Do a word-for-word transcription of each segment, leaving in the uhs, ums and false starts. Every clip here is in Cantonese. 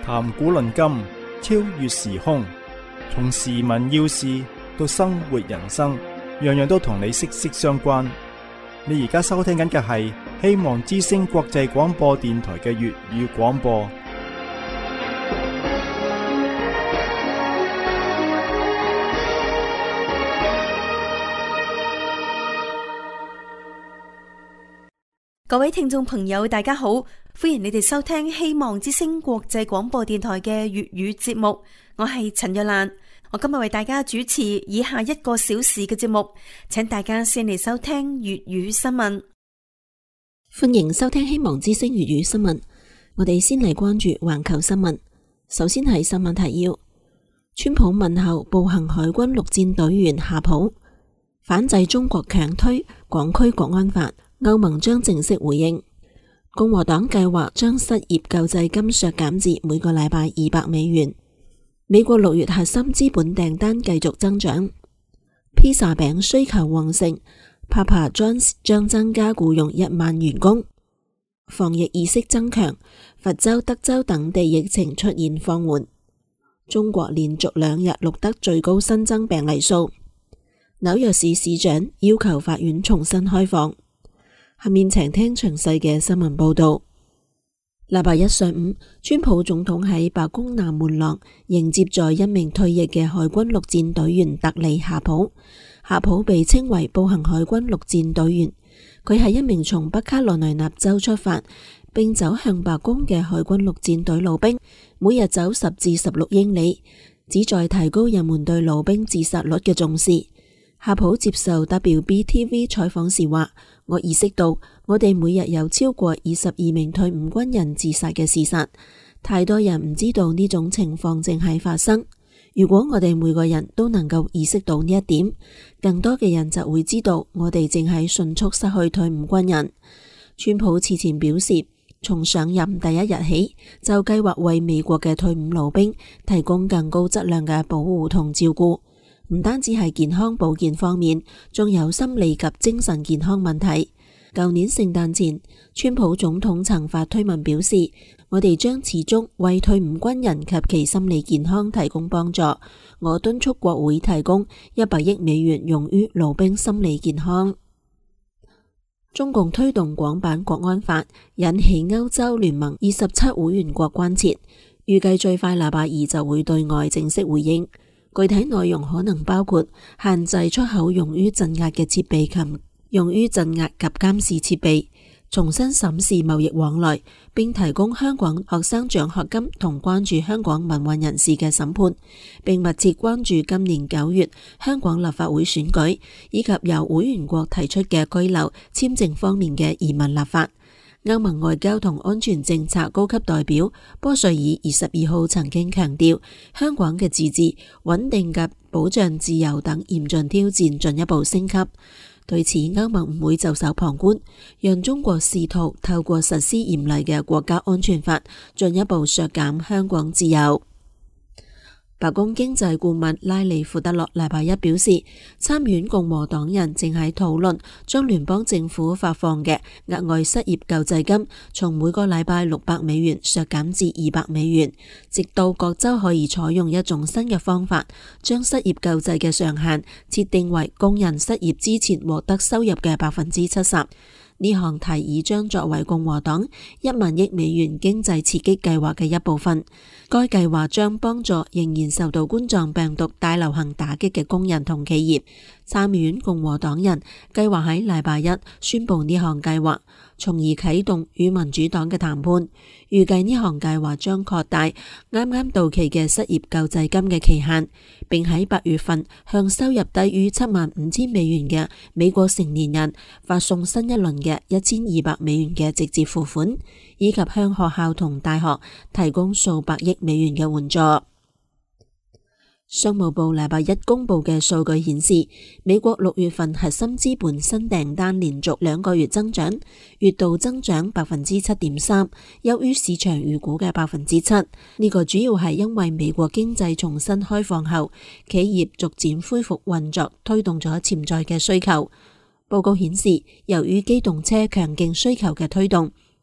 談古論今，超越時空，從時聞要事到生活人生，樣樣都同你息息相關。你而家收聽緊嘅係希望之聲國際廣播電台嘅粵語廣播。 各位聽眾朋友，大家好，歡迎你哋收聽希望之聲國際廣播電台嘅粵語節目。我係陳若蘭，我今日為大家主持以下一個小時嘅節目，請大家先嚟收聽粵語新聞。 歡迎收聽希望之聲粵語新聞。我哋先嚟關注環球新聞。首先係新聞提要：川普問候步行海軍陸戰隊員夏普，反制中國強推港區國安法。歐盟將正式回應。共和黨計劃將失業救濟金削減至每個禮拜二百美元。美國六月核心資本訂單繼續增長。披薩餅需求旺盛，Papa John's 將增加僱用一萬員工。防疫意識增強，佛州、德州等地疫情出現放緩。中國連續兩日錄得最高新增病例數。紐約市市長要求法院重新開放。下面請聽詳細嘅新聞報道。禮拜一上午，川普總統喺白宮南門廊迎接咗一名退役嘅海軍陸戰隊員特里夏普。夏普被稱為步行海軍陸戰隊員，佢係一名從北卡羅來納州出發並走向白宮嘅海軍陸戰隊老兵，每日走十至十六英里，旨在提高人們對老兵自殺率嘅重視。夏普接受 W B T V 採訪時話：我意識到我哋每日有超過二十二名退伍軍人自殺嘅事實，太多人唔知道呢種情況正喺發生。如果我哋每個人都能夠意識到呢一點，更多嘅人就會知道我哋正喺迅速失去退伍軍人。川普此前表示，從上任第一日起就計劃為美國嘅退伍老兵提供更高質量嘅保護同照顧。唔單止係健康保健方面，仲有心理及精神健康問題。舊年聖誕前，川普總統曾發推文表示，我哋將始終為退伍軍人及其心理健康提供幫助。我敦促國會提供一百億美元用於老兵心理健康。中共推動港版國安法，引起歐洲聯盟二十七會員國關切，預計最快禮拜二就會對外正式回應。具體內容可能包括限制出口用於鎮壓嘅設備及用於鎮壓及監視設備，重新審視貿易往來，並提供香港學生獎學金同關注香港民運人士嘅審判，並密切關注今年九月香港立法會選舉，以及由會員國提出嘅居留簽證方面嘅移民立法。歐盟外交同安全政策高級代表波瑞爾二十二號曾經強調，香港嘅自治、穩定及保障自由等嚴峻挑戰進一步升級。對此，歐盟唔會袖手旁觀，讓中國試圖透過實施嚴厲嘅國家安全法進一步削減香港自由。白宮經濟顧問拉里庫德洛禮拜一表示，參院共和黨人正喺討論將聯邦政府發放嘅額外失業救濟金從每個禮拜六百美元削減至二百美元，直到各州可以採用一種新嘅方法，將失業救濟嘅上限設定為工人失業之前獲得收入嘅百分之七十。呢項提議將作為共和黨一萬億美元經濟刺激計劃嘅一部分。該計劃將幫助仍然受到冠狀病毒大流行打擊嘅工人同企業。參院共和黨人計劃喺禮拜一宣布呢項計劃，從而啟動與民主黨嘅談判。預計呢項計劃將擴大啱啱到期嘅失業救濟金嘅期限，並喺八月份向收入低於七萬五千美元嘅美國成年人發送新一輪嘅一千二百美元嘅直接付款，以及向學校同大學提供數百億美元嘅援助。商務部禮拜一公布嘅數據顯示，美國六月份核心資本新訂單連續兩個月增長，月度增長百分之七點三，優於市場預估嘅百分之七。呢個主要係因為美國經濟重新開放後，企業逐漸恢復運作，推動咗潛在嘅需求。報告顯示，由於機動車強勁需求嘅推動，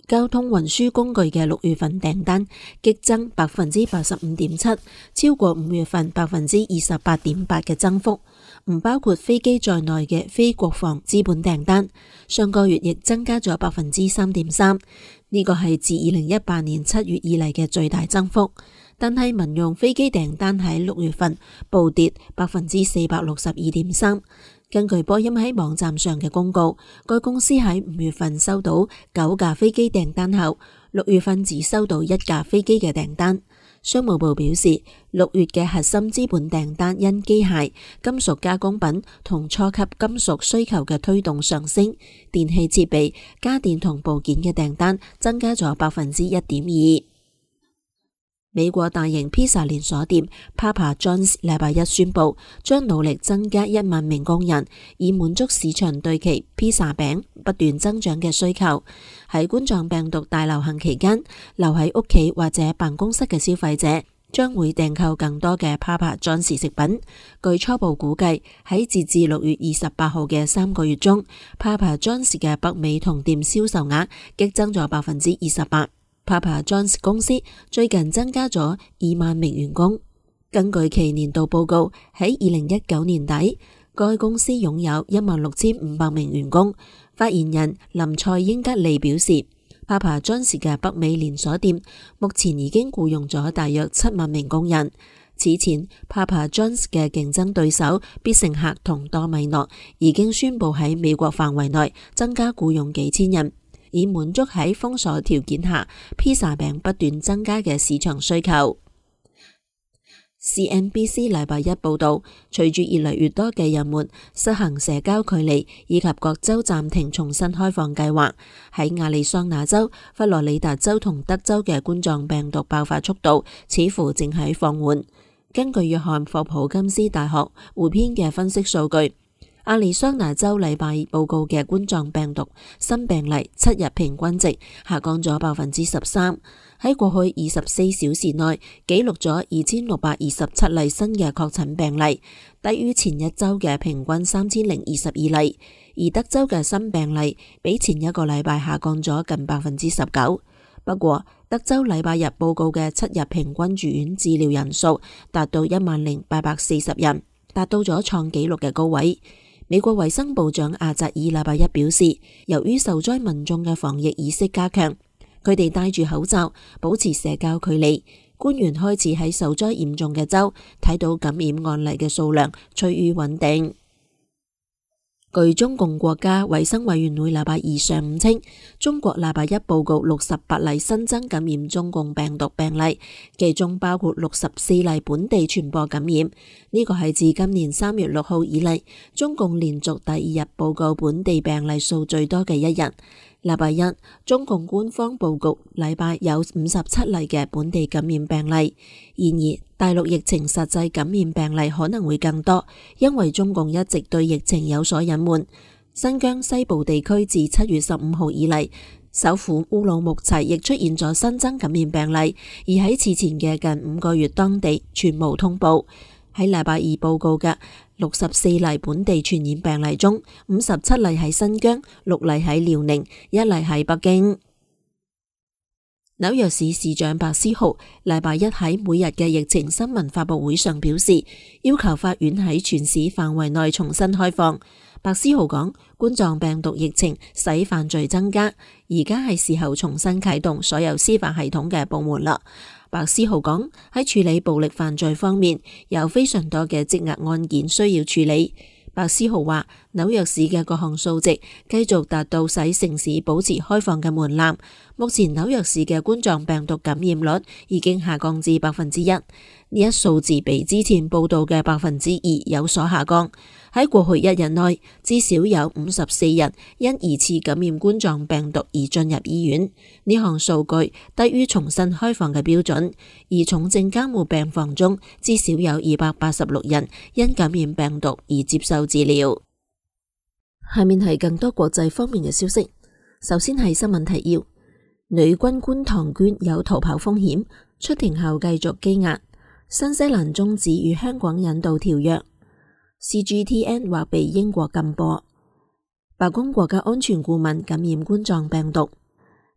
交通運輸工具嘅六月份訂單激增百分之八十五點七，超過五月份百分之二十八點八嘅增幅。唔包括飛機在內嘅非國防資本訂單，上個月亦增加咗百分之三點三，呢個係自二零一八年七月以嚟嘅最大增幅。但係民用飛機訂單喺六月份暴跌百分之四百六十二點三。根據波音喺網站上嘅公告，該公司喺五月份收到九架飛機訂單後，六月份只收到一架飛機嘅訂單。商務部表示，六月嘅核心資本訂單因機械、金屬加工品同初級金屬需求嘅推動上升，電氣設備、家電同部件嘅訂單增加咗百分之一點二。美國大型披薩連鎖店 Papa John's 禮拜一宣布，將努力增加一萬名工人，以滿足市場對其披薩餅不斷增長嘅需求。喺冠狀病毒大流行期間，留喺屋企或者辦公室嘅消費者將會訂購更多嘅 Papa John's 食品。據初步估計，喺截至六月二十八號嘅三個月中， Papa John's 嘅北美同店銷售額激增咗百分之二十八。Papa John's 公司最近增加咗二萬名員工。根據其年度報告，喺二零一九年底，該公司擁有一萬六千五百名員工。發言人林賽英吉利表示， Papa John's 嘅北美連鎖店目前已經僱傭咗大約七萬名工人。此前 Papa John's 嘅競爭對手必勝客同多米諾已經宣布喺美國範圍內增加僱傭幾千人，以滿足喺封鎖條件下披薩餅不斷增加嘅市場需求。C N B C 禮拜一報道，隨住越嚟越多嘅人們實行社交距離以及各州暫停重新開放計劃，喺亞利桑那州、佛羅里達州同德州嘅冠狀病毒爆發速度似乎正喺放緩。根據約翰霍普金斯大學匯編嘅分析數據，亞利桑那州禮拜報告嘅冠狀病毒新病例七日平均值下降咗百分之十三，喺過去二十四小時內記錄咗二千六百二十七例新嘅確診病例，低於前一周嘅平均三千零二十二例。而德州嘅新病例比前一個禮拜下降咗近百分之十九。不過，德州禮拜日報告嘅七日平均住院治療人數達到一萬零八百四十人，達到咗創紀錄嘅高位。美國衛生部長阿扎爾禮拜一表示，由於受災民眾嘅防疫意識加強，佢哋戴住口罩，保持社交距離。官員開始喺受災嚴重嘅州睇到感染案例嘅數量趨於穩定。據中共國家衛生委員會禮拜二上午稱，中國禮拜一報告六十八例新增感染中共病毒病例，其中包括六十四例本地傳播感染。呢個係自今年三月六號以嚟，中共連續第二日報告本地病例數最多嘅一日。禮拜一，中共官方報告禮拜有五十七例嘅本地感染病例。然而，大陸疫情實際感染病例可能會更多，因為中共一直對疫情有所隱瞞。新疆西部地區自七月十五號以嚟，首府烏魯木齊亦出現咗新增感染病例，而喺此前嘅近五個月，當地全無通報。喺禮拜二報告嘅六十四例本地傳染病例中，五十七例喺新疆，六例喺遼寧，一例喺北京。紐約市市長白思豪禮拜一喺每日嘅疫情新聞發佈會上表示，要求法院喺全市範圍內重新開放。白思豪講，冠狀病毒疫情使犯罪增加，而家係時候重新啟動所有司法系統嘅部門啦。白思豪講，喺處理暴力犯罪方面，有非常多嘅積壓案件需要處理。白思豪話，紐約市嘅各項數值繼續達到使城市保持開放嘅門檻。目前紐約市嘅冠狀病毒感染率已經下降至百分之一，呢一數字比之前報道嘅百分之二有所下降。喺過去一日內，至少有五十四人因疑似感染冠狀病毒而進入醫院。呢項數據低於重新開放嘅標準，而重症監護病房中至少有二百八十六人因感染病毒而接受治療。下面係更多國際方面嘅消息。首先係新聞提要：女軍官唐娟有逃跑風險，出庭後繼續羈押。新西蘭終止與香港引渡條約。C G T N 或被英國禁播。白宮國家安全顧問感染冠狀病毒。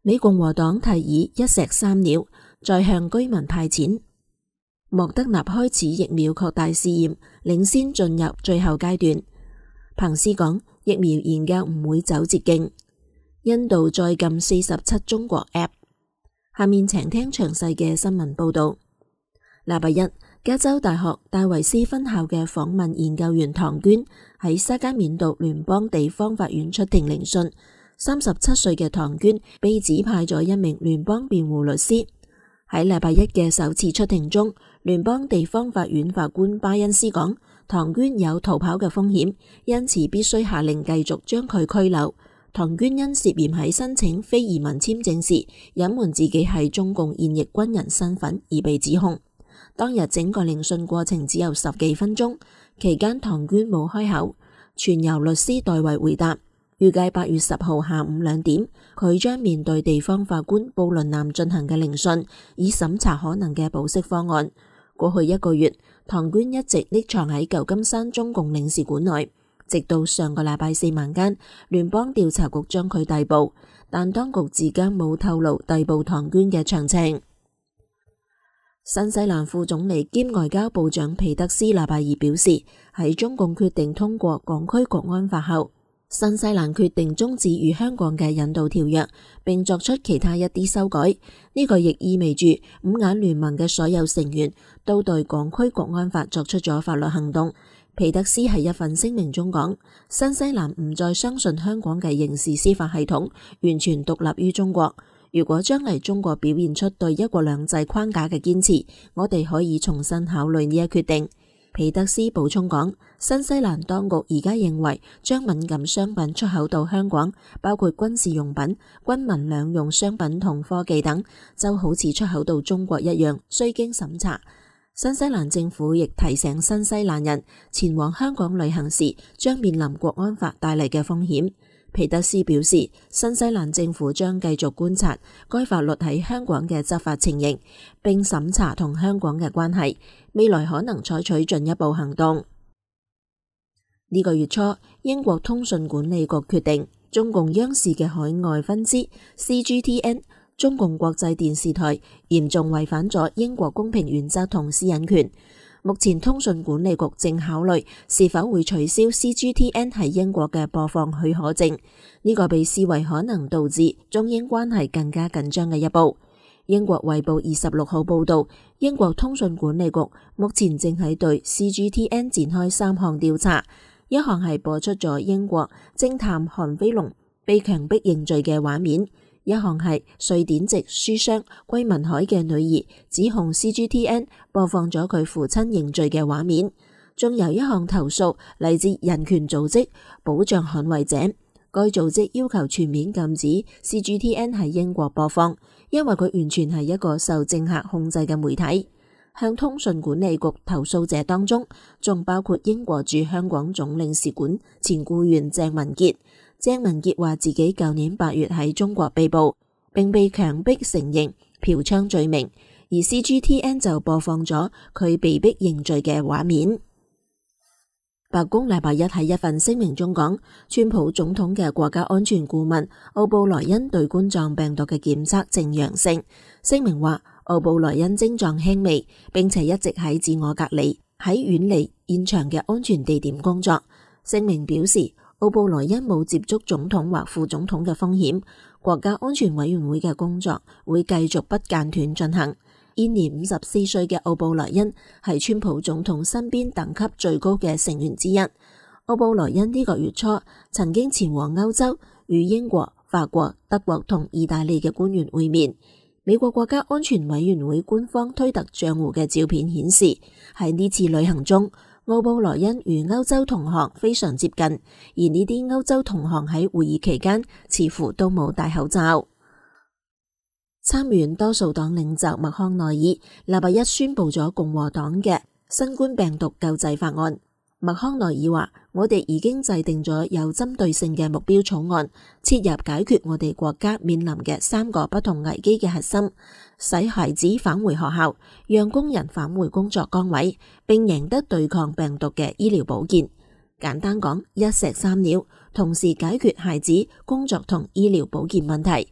美共和黨提議一石三鳥，再向居民派錢。莫德納開始疫苗擴大試驗，領先進入最後階段。彭斯講，疫苗研究唔會走捷徑。印度再禁四十七中國 App。下面請聽詳細嘅新聞報道。禮拜一，加州大學戴維斯分校嘅訪問研究員唐娟喺沙加緬度聯邦地方法院出庭聆訊。三十七歲嘅唐娟被指派咗一名聯邦辯護律師。喺禮拜一嘅首次出庭中，聯邦地方法院法官巴恩斯講，唐娟有逃跑嘅風險，因此必須下令繼續將佢拘留。唐娟因涉嫌喺申請非移民簽證時隱瞞自己係中共現役軍人身份而被指控。當日整個聆訊過程只有十幾分鐘，期間唐娟冇開口，全由律師代為回答。預計八月十號下午兩點，佢將面對地方法官布倫南進行嘅聆訊，以審查可能嘅保釋方案。過去一個月，唐娟一直匿藏喺舊金山中共領事館內，直到上個禮拜四晚間，聯邦調查局將佢逮捕，但當局至今冇透露逮捕唐娟嘅詳情。新西蘭副總理兼外交部長皮特斯禮拜二表示，喺中共決定通過港區國安法後，新西蘭決定終止與香港嘅引渡條約，並作出其他一啲修改。呢個亦意味住五眼聯盟嘅所有成員都對港區國安法作出咗法律行動。皮特斯喺一份聲明中講，新西蘭唔再相信香港嘅刑事司法系統完全獨立於中國。如果將嚟中國表現出對一國兩制框架嘅堅持，我哋可以重新考慮呢一決定。皮特斯補充講，新西蘭當局而家認為將敏感商品出口到香港，包括軍事用品、軍民兩用商品同科技等，就好似出口到中國一樣，需經審查。新西蘭政府亦提醒新西蘭人前往香港旅行時將面臨國安法帶嚟嘅風險。皮特斯表示，新西蘭政府將繼續觀察該法律喺香港嘅執法情形，並審查同香港嘅關係，未來可能採取進一步行動。呢個月初，英國通訊管理局決定，中共央視嘅海外分支 C G T N 中共國際電視台嚴重違反咗英國公平原則同私隱權。目前通訊管理局正考慮是否會取消 C G T N 喺英國嘅播放許可證，呢個被視為可能導致中英關係更加緊張嘅一步。英國衛報二十六號報道，英國通訊管理局目前正喺對 C G T N 展開三項調查，一項係播出咗英國偵探韓飛龍被強迫認罪嘅畫面。一項係瑞典籍書商桂民海嘅女兒指控 C G T N 播放咗佢父親認罪嘅畫面，仲有一項投訴嚟自人權組織保障捍衛者，該組織要求全面禁止 C G T N 喺英國播放，因為佢完全係一個受政客控制嘅媒體。向通訊管理局投訴者當中，仲包括英國駐香港總領事館前僱員鄭文傑。鄭文傑話自己舊年八月喺中國被捕，並被強迫承認嫖娼罪名，而 C G T N 就播放咗佢被逼認罪嘅畫面。白宮禮拜一喺一份聲明中講，川普總統嘅國家安全顧問奧布萊恩對冠狀病毒嘅檢測呈陽性。聲明話，奧布萊恩症狀輕微，並且一直喺自我隔離，喺遠離現場嘅安全地點工作。聲明表示，奧布萊恩冇接觸總統或副總統嘅風險，國家安全委員會嘅工作會繼續不間斷進行。現年五十四歲嘅奧布萊恩係川普總統身邊等級最高嘅成員之一。奧布萊恩呢個月初曾經前往歐洲，與英國、法國、德國同意大利嘅官員會面。美國國家安全委員會官方推特賬戶嘅照片顯示，喺呢次旅行中，奧布萊恩與歐洲同行非常接近，而呢啲歐洲同行喺會議期間似乎都冇戴口罩。參院多數黨領袖麥康奈爾禮拜一宣布咗共和黨嘅新冠病毒救濟法案。麥康奈爾話：我哋已經制定咗有針對性嘅目標草案，切入解決我哋國家面臨嘅三個不同危機嘅核心，使孩子返回學校，讓工人返回工作崗位，並贏得對抗病毒嘅醫療保健。簡單講，一石三鳥，同時解決孩子、工作同醫療保健問題。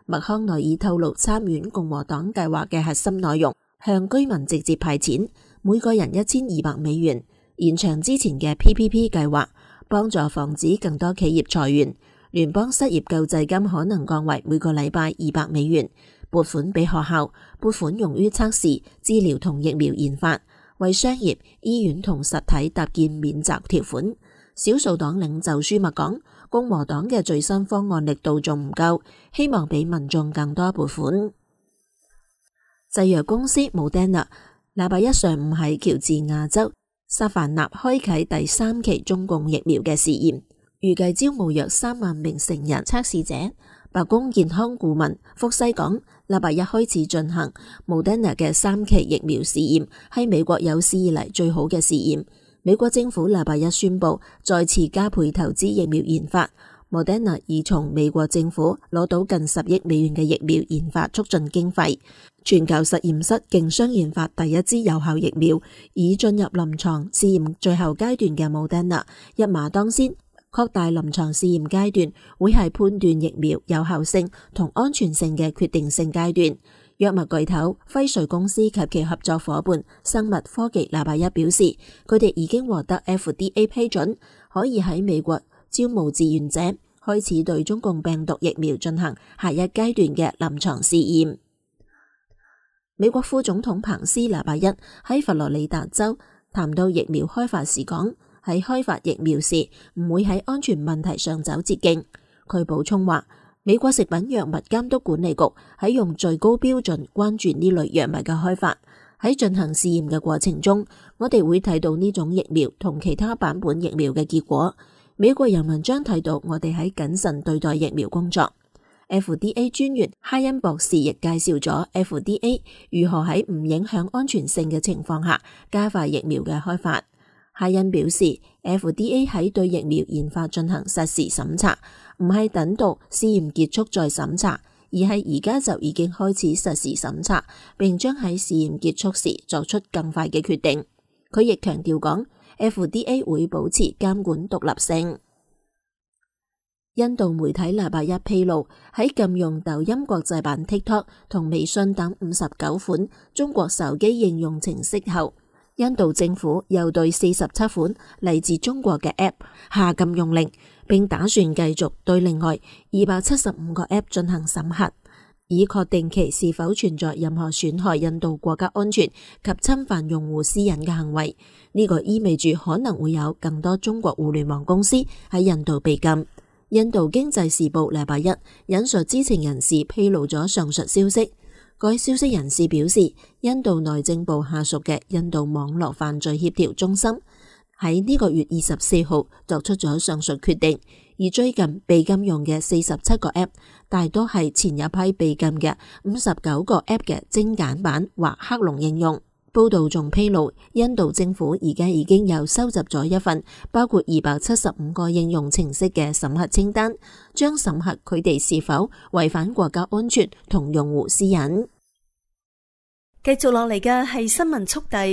麥康奈爾透露參院共和黨計劃嘅核心內容，向居民直接派錢，每個人一千二百美元，延長之前嘅 P P P 計劃，幫助防止更多企業裁員。聯邦失業救濟金可能降為每個禮拜二百美元，撥款俾學校，撥款用於測試、治療同疫苗研發，為商業、醫院同實體搭建免責條款。少數黨領袖舒默講，共和黨嘅最新方案力度仲唔夠，希望俾民眾更多撥款。製藥公司 Moderna 禮拜一上午喺喬治亞州薩凡納開啟第三期中共疫苗嘅試驗，預計招募約三萬名成人測試者。白宮健康顧問福西講，禮拜一開始進行 Moderna 嘅三期疫苗試驗，係美國有史以嚟最好嘅試驗。美國政府禮拜一宣布再次加倍投資疫苗研發。Moderna 已從美國政府攞到近十億美元嘅疫苗研發促進經費，全球實驗室競相研發第一支有效疫苗，已進入臨床試驗最後階段嘅 Moderna 一馬當先。擴大臨床試驗階段會係判斷疫苗有效性同安全性嘅決定性階段。藥物巨頭輝瑞公司及其合作夥伴生物科技禮拜一表示，佢哋已經獲得 F D A 批准，可以喺美國招募志願者，開始對中共病毒疫苗進行下一階段嘅臨床試驗。美國副總統彭斯禮拜一喺佛羅里達州談到疫苗開發時講，喺開發疫苗時唔會喺安全問題上走捷徑。佢補充話，美國食品藥物監督管理局喺用最高標準關注呢類藥物嘅開發。喺進行試驗嘅過程中，我哋會睇到呢種疫苗同其他版本疫苗嘅結果。美國人民將睇到我哋喺謹慎對待疫苗工作。F D A 專員哈恩博士亦介紹咗 F D A 如何喺唔影響安全性嘅情況下加快疫苗嘅開發。哈恩表示 ，F D A 喺對疫苗研發進行實時審查，唔係等到試驗結束再審查，而係而家就已經開始實時審查，並將喺試驗結束時作出更快嘅決定。佢亦強調講 ，F D A 會保持監管獨立性。印度媒體禮拜一披露，喺禁用抖音國際版 TikTok 同微信等五十九款中國手機應用程式後，印度政府又對四十七款嚟自中國嘅 App 下禁用令，並打算繼續對另外二百七十五個 App 進行審核，以確定其是否存在任何損害印度國家安全及侵犯用戶私隱嘅行為。呢、這個意味住可能會有更多中國互聯網公司喺印度被禁。印度經濟時報禮拜一引述知情人士披露咗上述消息。該消息人士表示，印度內政部下屬嘅印度網絡犯罪協調中心喺呢個月二十四號作出咗上述決定，而最近被禁用嘅四十七個 App 大多係前一批被禁嘅五十九個 App 嘅精簡版或克隆應用。報道仲披露，印度政府而家已經有收集咗一份包括二百七十五個應用程式嘅審核清單，將審核佢哋是否違反國家安全同用戶私隱。 繼續落嚟嘅係新聞速遞。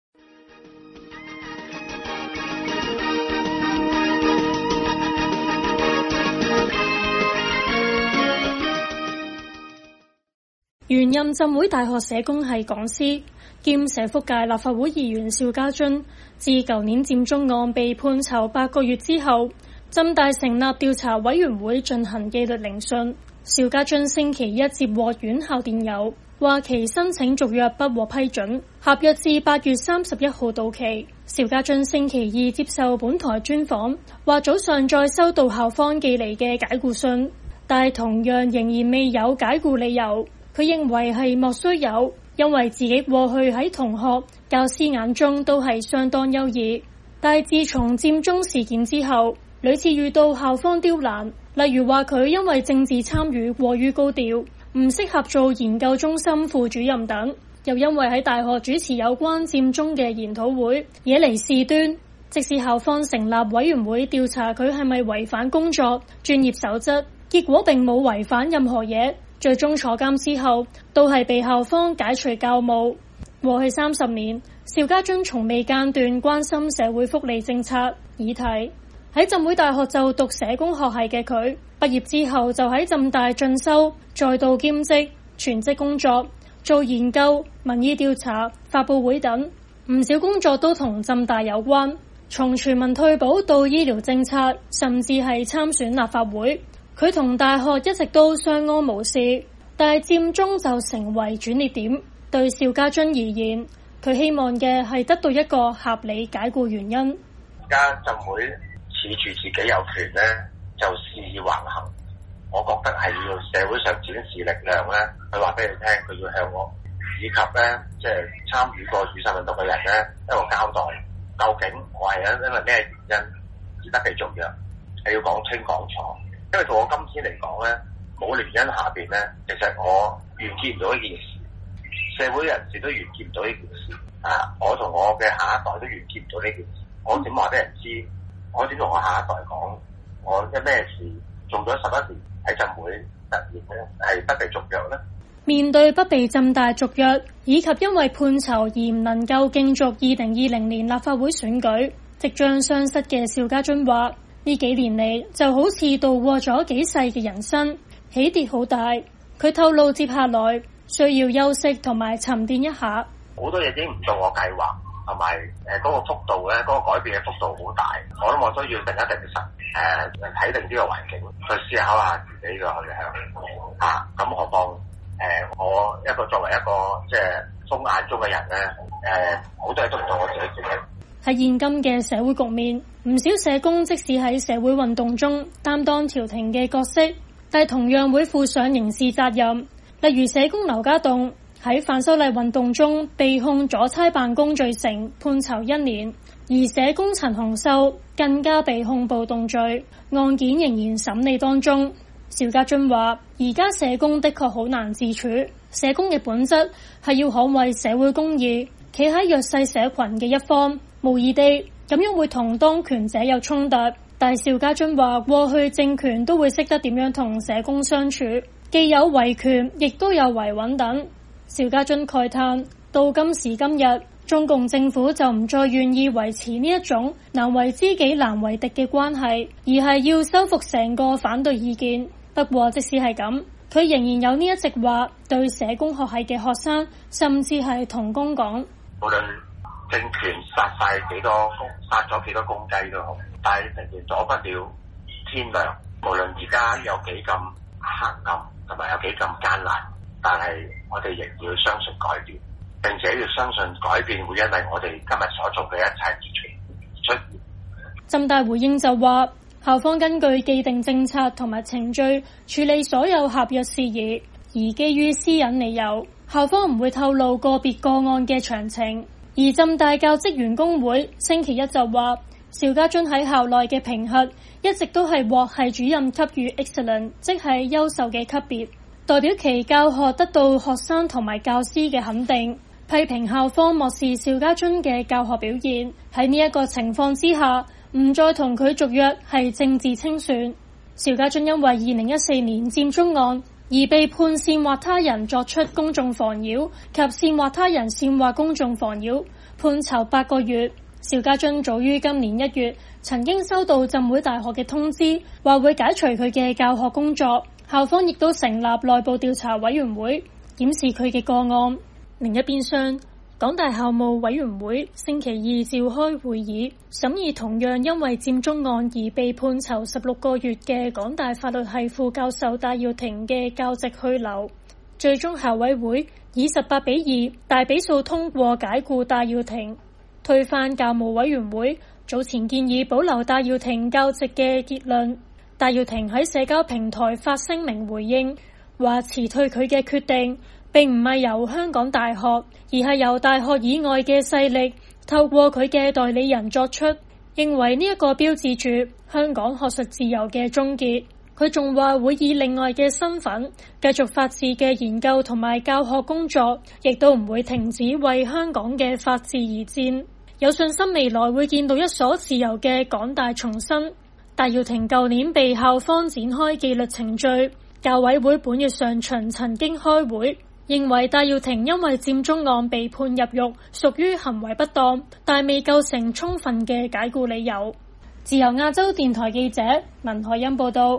原任浸會大學社工系講師兼社福界立法會議員邵家臻，自舊年佔中案被判囚八個月之後，浸大成立調查委員會進行紀律聆訊。邵家臻星期一接獲院校電郵，話其申請續約不獲批准，合約至八月三十一號到期。邵家臻星期二接受本台專訪，話早上再收到校方寄嚟嘅解僱信，但係同樣仍然未有解僱理由。佢認為係莫須有，因為自己過去喺同學、教師眼中都係相當優異，但係自從佔中事件之後，屢次遇到校方刁難，例如話佢因為政治參與過於高調，唔適合做研究中心副主任等，又因為喺大學主持有關佔中嘅研討會，惹嚟事端。即使校方成立委員會調查佢係咪違反工作專業守則，結果並冇違反任何嘢。最終坐監之後，都係被校方解除教務。過去三十年，邵家臻從未間斷關心社會福利政策議題。 喺浸會大學就讀社工學系嘅佢，畢業之後就喺浸大進修，再度兼職、全職工作，做研究、民意調查、發佈會等，唔少工作都同浸大有關。從全民退保到醫療政策，甚至係參選立法會，佢同大學一直都相安無事。但係佔中就成為轉捩點。對邵家臻而言，佢希望嘅係得到一個合理解僱原因。 而家浸會恃住自己有權咧，就肆意橫行。我覺得係要社會上展示力量咧，佢話俾你聽，佢要向我以及咧，即係參與過雨傘運動嘅人咧一個交代。究竟我係因因為咩原因而得被續約？係要講清講楚。因為到我今天嚟講咧，冇原因下邊咧，其實我完結唔到呢件事，社會人士都完結唔到呢件事。啊，我同我嘅下一代都完結唔到呢件事。我點話俾人知？我點同我下一代講？我因咩事做咗十一年喺浸會突然咧係不被續約咧？ 面對不被浸大續約，以及因為判囚而唔能夠競逐二零二零年立法會選舉，即將喪失嘅邵家臻話：呢幾年嚟就好似度過咗幾世嘅人生，起跌好大。佢透露接下來需要休息同埋沉澱一下。 好多嘢已經唔到我計劃，同埋誒嗰個幅度咧，嗰、嗰個改變嘅幅度好大。我諗我都要定一定實誒睇定呢個環境，去思考下自己嘅去向啊。咁何況？誒、呃，我一個作為一個即係風眼中嘅人咧，誒、呃，好多嘢都唔到我自己決定。 喺現今嘅社會局面，唔少社工即使喺社會運動中擔當調停嘅角色，但同樣會負上刑事責任。例如社工劉家棟喺反修例運動中被控阻差辦公罪成，判囚一年；而社工陳虹秀更加被控暴動罪，案件仍然審理當中。邵家臻話：而家社工的確好難自處，社工嘅本質係要捍衛社會公義，企喺弱勢社群嘅一方，無疑地咁樣會同當權者有衝突。但係邵家臻話，過去政權都會識得點樣同社工相處，既有維權，亦都有維穩等。邵家臻慨嘆：到今時今日，中共政府就唔再願意維持呢一種難為知己難為敵嘅關係，而係要收復成個反對意見。不過即使係咁，佢仍然有呢一席話對社工學系嘅學生，甚至係同工講： 無論政權殺晒幾多公，殺咗幾多公雞都好，但係仍然阻不了天亮。無論而家有幾咁黑暗，同埋有幾咁艱難，但係我哋仍然要相信改變，並且要相信改變會因為我哋今日所做嘅一切而出現。 浸大回應就話，校方根據既定政策同埋程序處理所有合約事宜，而基於私隱理由，校方唔會透露個別個案嘅詳情。而浸大教職員工會星期一就話，邵家臻喺校內嘅評核一直都係獲系主任給予 excellent， 即係優秀嘅級別，代表其教學得到學生同埋教師嘅肯定，批評校方漠視邵家臻嘅教學表現。喺呢一個情況之下，唔再同佢續約係政治清算。邵家臻因為二零一四年佔中案而被判煽惑他人作出公眾妨擾及煽惑他人煽惑公眾妨擾，判囚八個月。邵家臻早於今年一月曾經收到浸會大學嘅通知，話會解除佢嘅教學工作，校方亦都成立內部調查委員會檢視佢嘅個案。另一邊廂，港大校務委員會星期二召開會議，審議同樣因為佔中案而被判囚十六個月嘅港大法律系副教授戴耀廷嘅教席去留。最終校委會以十八比二大比數通過解僱戴耀廷，推翻教務委員會早前建議保留戴耀廷教席嘅結論。戴耀廷喺社交平台發聲明回應，話辭退佢嘅決定並唔係由香港大學，而係由大學以外嘅勢力透過佢嘅代理人作出，認為呢一個標誌住香港學術自由嘅終結。佢仲話會以另外嘅身份繼續法治嘅研究同埋教學工作，亦都唔會停止為香港嘅法治而戰，有信心未來會見到一所自由嘅港大重生。戴耀廷舊年被校方展開紀律程序，教委會本月上旬曾經開會，認為戴耀廷因為佔中案被判入獄屬於行為不當，但未構成充分嘅解僱理由。 自由亞洲電台記者文海欣報道。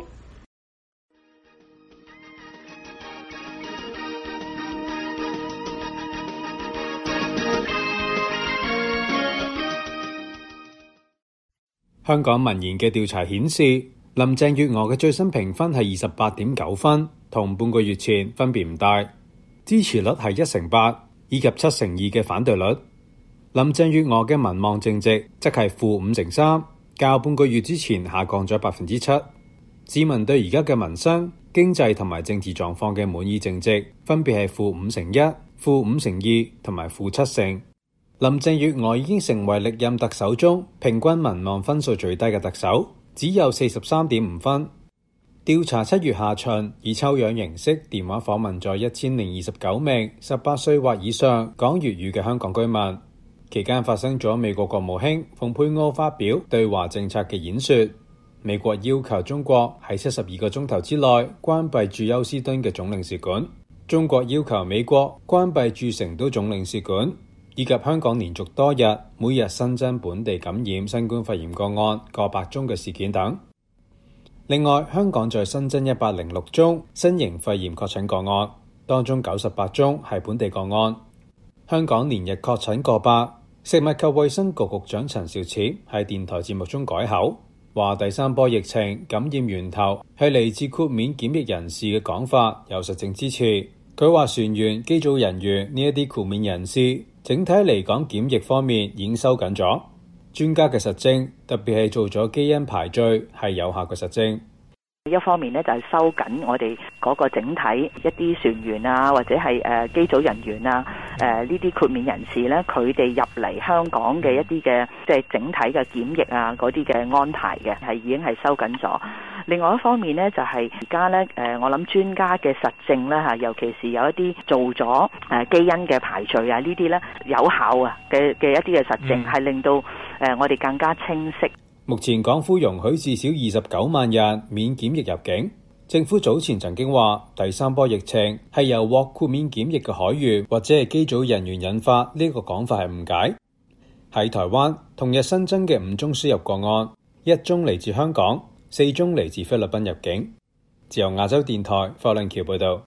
香港民研嘅調查顯示，林鄭月娥嘅最新評分係二十八點九分，同半個月前分別唔大。支持率係一成八，以及七成二嘅反對率。林鄭月娥嘅民望淨值則係負五成三，較半個月之前下降咗百分之七。市民對而家嘅民生、經濟同埋政治狀況嘅滿意淨值分別係負五成一、負五成二同埋負七成。林鄭月娥已經成為歷任特首中平均民望分數最低嘅特首，只有四十三點五分。調查七月下旬以抽樣形式電話訪問咗一千零二十九名十八歲或以上講粵語嘅香港居民，期間發生咗美國國務卿蓬佩奧發表對華政策嘅演說。美國要求中國喺七十二個鐘頭之內關閉駐休斯敦嘅總領事館，中國要求美國關閉駐成都總領事館，以及香港連續多日每日新增本地感染新冠肺炎個案過百宗嘅事件等。另外，香港再新增一百零六宗新型肺炎確診個案，當中九十八宗係本地個案。香港連日確診過百，食物及衛生局局長陳肇始喺電台節目中改口，話第三波疫情感染源頭係嚟自豁免檢疫人士嘅講法有實證支持。佢話船員、機組人員呢一啲豁免人士，整體嚟講檢疫方面已經收緊咗。專家嘅實證，特別係做咗基因排序係有效嘅實證。 一方面咧就係收緊我哋嗰個整體一啲船員啊，或者係誒機組人員啊，誒呢啲豁免人士咧，佢哋入嚟香港嘅一啲嘅即係整體嘅檢疫啊嗰啲嘅安排嘅係已經係收緊咗。另外一方面咧就係而家咧誒我諗專家嘅實證咧嚇，尤其是有一啲做咗誒基因嘅排序啊呢啲咧有效啊嘅嘅一啲嘅實證係令到誒我哋更加清晰。 目前港府容許至少二十九萬人免檢疫入境。政府早前曾經話第三波疫情係由獲豁免檢疫嘅海員或者係機組人員引發，呢個講法係誤解。喺台灣同日新增嘅五宗輸入個案，一宗嚟自香港，四宗嚟自菲律賓入境。自由亞洲電台霍亮橋報道。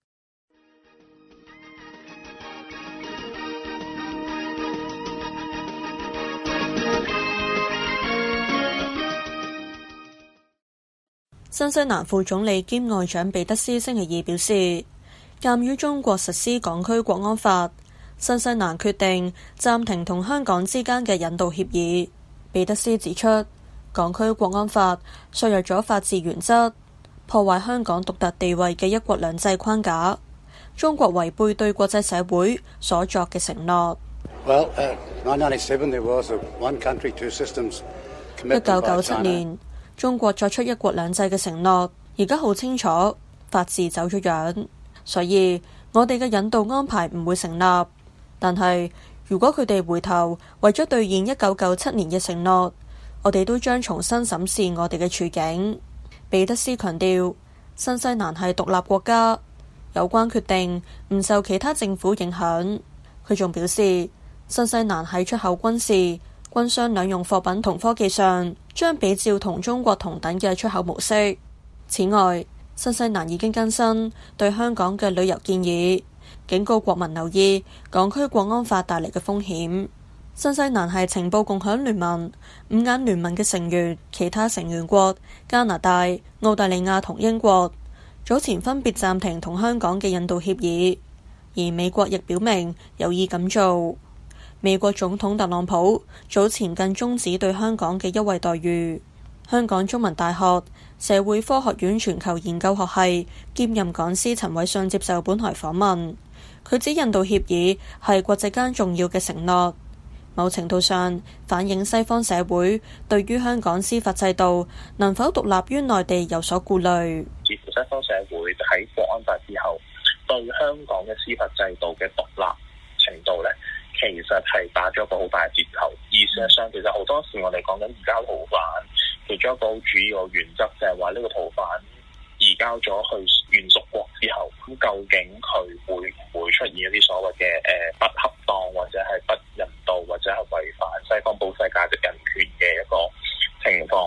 新西蘭副總理兼外長彼得斯星期二表示，鑑於中國實施港區國安法，新西蘭決定暫停同香港之間嘅引渡協議。彼得斯指出，港區國安法削弱咗法治原則，破壞香港獨特地位嘅一國兩制框架，中國違背對國際社會所作嘅承諾。 Well, uh, nineteen ninety-seven there was a one country two systems commitment by China. 一九九七年，中國作出一國兩制嘅承諾，而家好清楚法治走咗樣，所以我哋嘅引渡安排唔會成立。但係如果佢哋回頭為咗兌現一九九七年嘅承諾，我哋都將重新審視我哋嘅處境。彼得斯強調，新西蘭係獨立國家，有關決定唔受其他政府影響。佢仲表示，新西蘭喺出口軍事、軍商兩用貨品同科技上將比照同中國同等嘅出口模式。此外，新西蘭已經更新對香港嘅旅遊建議，警告國民留意港區國安法帶嚟嘅風險。新西蘭係情報共享聯盟、五眼聯盟嘅成員，其他成員國加拿大、澳大利亞同英國早前分別暫停同香港嘅引渡協議，而美國亦表明有意咁做。美國總統特朗普早前更終止對香港嘅優惠待遇。香港中文大學社會科學院全球研究學系兼任講師陳偉信接受本台訪問，佢指引渡協議係國際間重要嘅承諾，某程度上反映西方社會對於香港司法制度能否獨立於內地有所顧慮。 似乎西方社會喺國安法之後對香港嘅司法制度嘅獨立程度咧，其實係打咗一個好大嘅折扣。而事實上，其實好多時我哋講緊移交逃犯，其中一個好主要嘅原則就係話呢個逃犯移交咗去原屬國之後，咁究竟佢會唔會出現一啲所謂嘅誒不恰當或者係不人道或者係違反西方普世價值人權嘅一個情況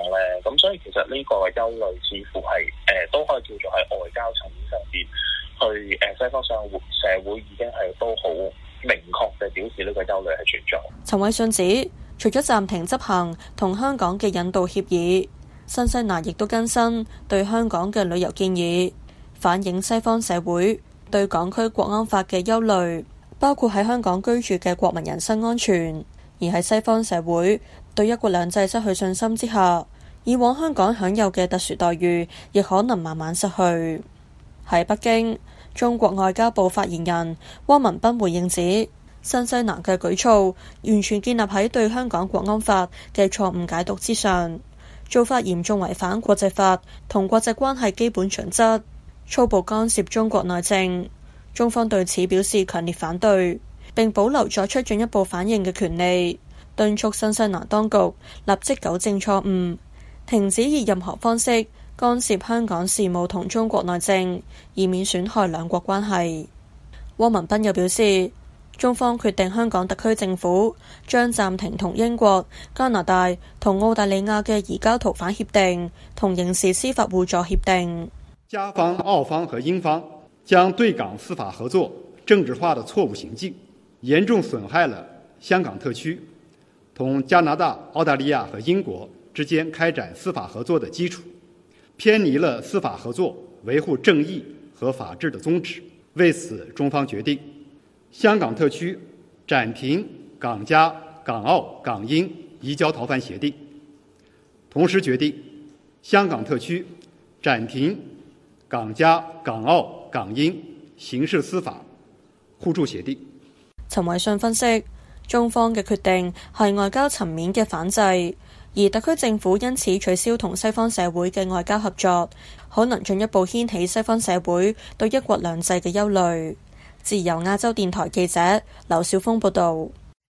憂慮似乎係誒、呃、都可以叫做喺外交層面上邊去誒、呃、西方上社會已經係都好明確地表示呢個憂慮係存在。 陳偉信指，除咗暫停執行同香港嘅引渡協議，新西蘭亦都更新對香港嘅旅遊建議，反映西方社會對港區國安法嘅憂慮，包括喺香港居住嘅國民人身安全。而喺西方社會對一國兩制失去信心之下，以往香港享有嘅特殊待遇亦可能慢慢失去。喺北京，中國外交部發言人汪文斌回應指，新西蘭嘅舉措完全建立喺對香港國安法嘅錯誤解讀之上，做法嚴重違反國際法同國際關係基本準則，粗暴干涉中國內政。中方對此表示強烈反對，並保留作出進一步反應嘅權利，敦促新西蘭當局立即糾正錯誤，停止以任何方式干涉香港事務同中國內政，以免損害兩國關係。汪文斌又表示，中方決定香港特區政府將暫停同英國、加拿大同澳大利亞嘅移交逃犯協定同刑事司法互助協定。 加方、澳方和英方將對港司法合作政治化的錯誤行徑，嚴重損害了香港特區同加拿大、澳大利亞和英國之間開展司法合作的基礎，偏離了司法合作維護正義和法治的宗旨。為此，中方決定香港特區暫停港加、港澳、港英移交逃犯協定，同時決定香港特區暫停港加、港澳、港英刑事司法互助協定。 陳偉信分析，中方嘅決定係外交層面嘅反制，而特區政府因此取消同西方社會嘅外交合作，可能進一步掀起西方社會對一國兩制嘅憂慮。自由亞洲電台記者劉少峰報道。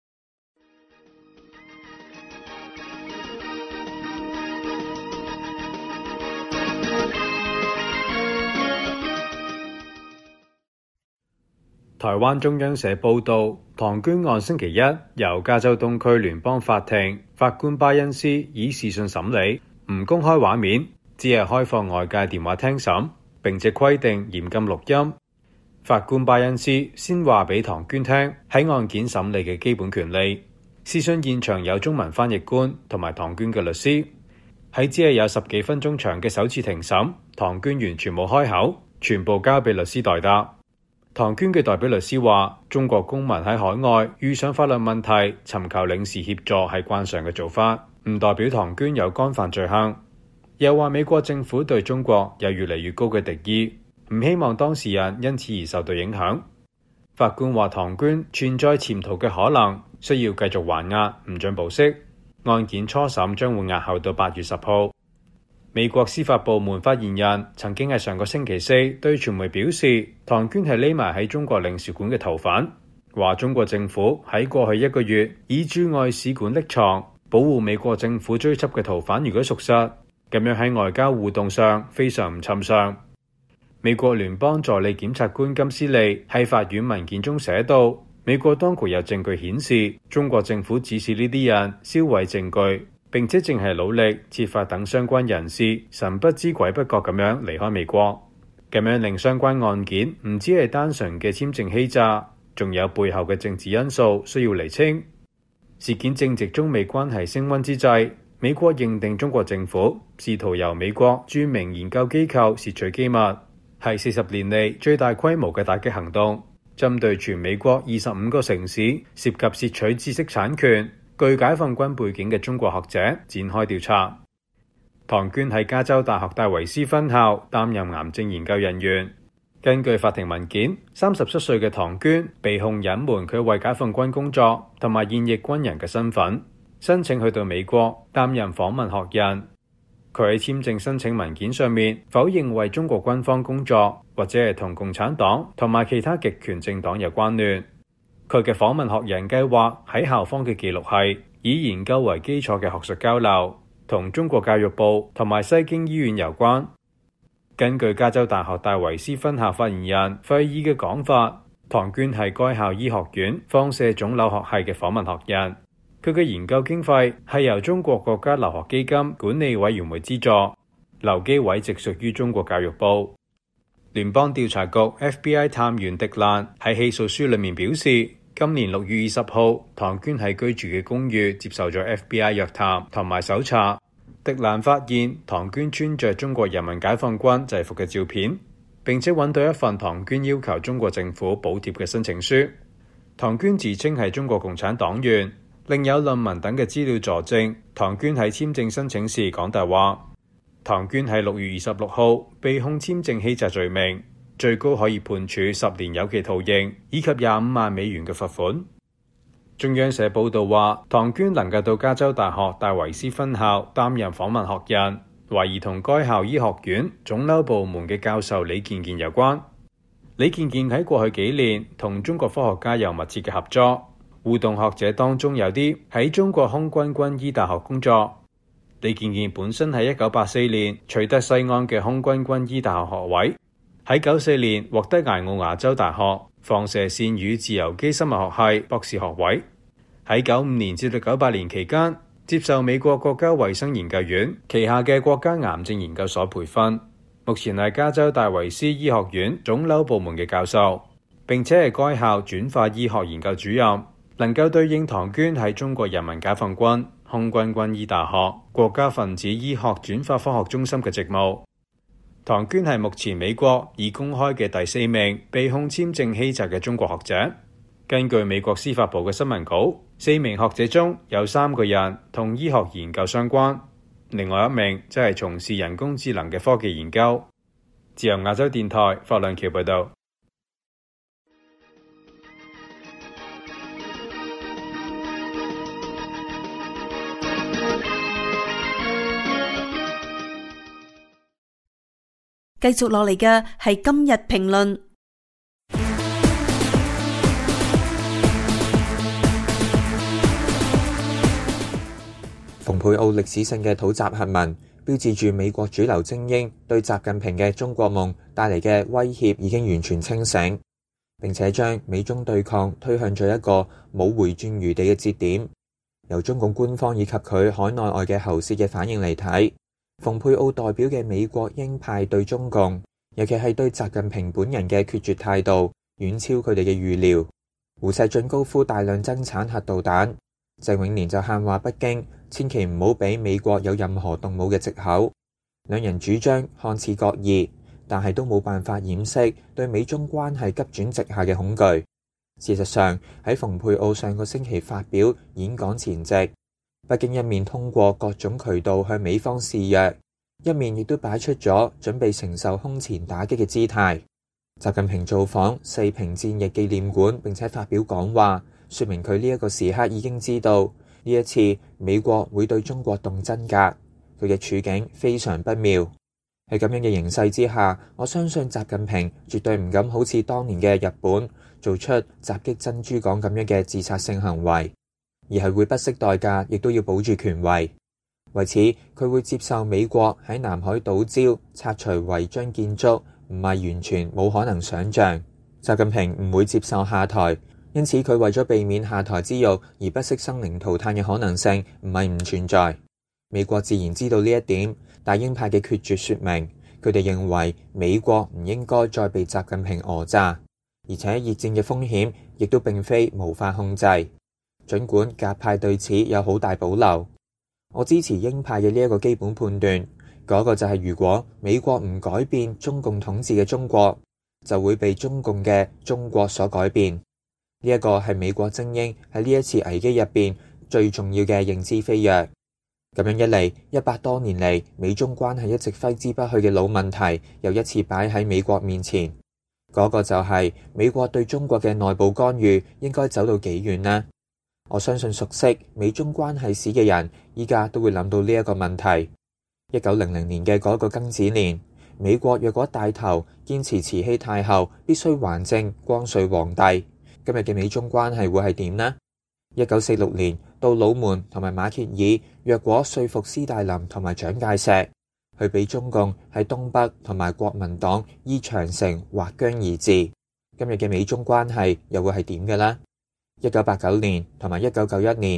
台灣中央社報道，唐娟案星期一由加州東區聯邦法庭法官巴恩斯以視訊審理，唔公開畫面，只係開放外界電話聽審，並且規定嚴禁錄音。法官巴恩斯先話俾唐娟聽喺案件審理嘅基本權利。視訊現場有中文翻譯官同埋唐娟嘅律師。喺只係有十幾分鐘長嘅首次庭審，唐娟完全冇開口，全部交俾律師代答。唐娟嘅代表律師話，中國公民喺海外遇上法律問題，尋求領事協助係慣常嘅做法，唔代表唐娟有干犯罪行。又話美國政府對中國有越嚟越高嘅敵意，唔希望當事人因此而受到影響。法官話唐娟存在潛逃嘅可能，需要繼續還押，唔准保釋。案件初審將會押後到八月十號。美國司法部門發言人曾經喺上個星期四對傳媒表示，唐娟係匿埋喺中國領事館嘅逃犯，話中國政府喺過去一個月以駐外使館匿藏，保護美國政府追緝嘅逃犯。如果屬實，咁樣喺外交互動上非常唔尋常。美國聯邦助理檢察官金斯利喺法院文件中寫道，美國當局有證據顯示中國政府指示呢啲人銷毀證據，並且正係努力設法等相關人士神不知鬼不覺咁樣離開美國，咁樣令相關案件唔只係單純嘅簽證欺詐，仲有背後嘅政治因素需要釐清。事件正值中美關係升溫之際，美國認定中國政府試圖由美國著名研究機構竊取機密，係四十年嚟最大規模嘅打擊行動，針對全美國二十五個城市涉及竊取知識產權、具解放軍背景嘅中國學者展開調查。唐娟喺加州大學戴維斯分校擔任癌症研究人員。根據法庭文件，三十七歲嘅唐娟被控隱瞞佢為解放軍工作同埋現役軍人嘅身份，申請去到美國擔任訪問學人。佢喺簽證申請文件上面否認為中國軍方工作，或者係同共產黨同埋其他極權政黨有關聯。佢嘅訪問學人計劃喺校方嘅記錄係以研究為基礎嘅學術交流，同中國教育部同埋西京醫院有關。根據加州大學戴維斯分校發言人費爾嘅講法，唐娟係該校醫學院放射腫瘤學系嘅訪問學人，佢嘅研究經費係由中國國家留學基金管理委員會資助。 劉基偉直屬於中國教育部。聯邦調查局 F B I 探員迪蘭喺起訴書裏面表示，今年六月二十號，唐娟喺居住嘅公寓接受咗 F B I 約談同埋搜查。迪蘭發現唐娟穿着中國人民解放軍制服嘅照片，並且揾到一份唐娟要求中國政府補貼嘅申請書。唐娟自稱係中國共產黨員，另有論文等嘅資料佐證唐娟喺簽證申請時講大話。唐娟喺六月二十六號被控簽證欺詐罪名，最高可以判處十年有期徒刑以及廿五萬美元嘅罰款。中央社報道話，唐娟能夠到加州大學戴維斯分校擔任訪問學人，懷疑同該校醫學院腫瘤部門嘅教授李健健有關。李健健喺過去幾年同中國科學家有密切嘅合作，互動學者當中有啲喺中國空軍軍醫大學工作。李健健本身喺一九八四年取得西安嘅空軍軍醫大學學位，喺九四年獲得艾奧瓦州大學放射線與自由基生物學系博士學位。喺九五年至到九八年期間，接受美國國家衛生研究院旗下嘅國家癌症研究所培訓，目前係加州戴維斯醫學院腫瘤部門嘅教授，並且係該校轉化醫學研究主任，能夠對應唐娟喺中國人民解放軍空軍軍醫大學國家分子醫學轉化科學中心嘅職務。唐娟係目前美國已公開嘅第四名被控簽證欺詐嘅中國學者。根據美國司法部嘅新聞稿，四名學者中有三個人同醫學研究相關，另外一名則係從事人工智能嘅科技研究。自由亞洲電台霍亮橋報道。 繼續落嚟嘅係今日評論。 蓬佩奧歷史性嘅土習核文，標誌住美國主流精英對習近平嘅中國夢帶嚟嘅威脅已經完全清醒，並且將美中對抗推向咗一個冇回轉餘地嘅節點。由中共官方以及佢海內外嘅喉舌嘅反應嚟睇，蓬佩奧代表嘅美國鷹派對中共，尤其係對習近平本人嘅決絕態度，遠超佢哋嘅預料。胡錫進高呼大量增產核導彈，鄭永年就喊話北京千祈唔好俾美國有任何動武嘅藉口。兩人主張看似各異，但係都冇辦法掩飾對美中關係急轉直下嘅恐懼。事實上，喺蓬佩奧上個星期發表演講前夕，北京一面通過各種渠道向美方示弱，一面亦都擺出咗準備承受空前打擊嘅姿態。習近平造訪四平戰役紀念館，並且發表講話，說明佢呢一個時刻已經知道呢一次美國會對中國動真格，佢嘅處境非常不妙。喺咁樣嘅形勢之下，我相信習近平絕對唔敢好似當年嘅日本做出襲擊珍珠港咁樣嘅自殺性行為，而係會不惜代價，亦都要保住權位。為此，佢會接受美國喺南海島礁拆除違章建築，唔係完全冇可能想象。習近平唔會接受下台，因此佢為咗避免下台之辱而不惜生靈塗炭嘅可能性唔係唔存在。美國自然知道呢一點，大鷹派嘅決絕說明，佢哋認為美國唔應該再被習近平訛詐，而且熱戰嘅風險亦都並非無法控制。儘管鴿派對此有好大保留，我支持鷹派嘅呢一個基本判斷，嗰、那個就係如果美國唔改變中共統治嘅中國，就會被中共嘅中國所改變。呢、這、一個係美國精英喺呢一次危機入邊最重要嘅認知飛躍。咁樣一嚟，一百多年嚟美中關係一直揮之不去嘅老問題，又一次擺喺美國面前。嗰、那個就係美國對中國嘅內部干預應該走到幾遠呢？我相信熟悉美中關係史嘅人，依家都會諗到呢一個問題。一九零零年嘅嗰個庚子年，美國若果帶頭堅持慈禧太后必須還政光緒皇帝，今日嘅美中關係會係點呢？一九四六年，杜魯門同埋馬歇爾若果說服斯大林同埋蔣介石去俾中共喺東北同埋國民黨依長城劃疆而治，今日嘅美中關係又會係點嘅呢？一九八九年同埋一九九一年，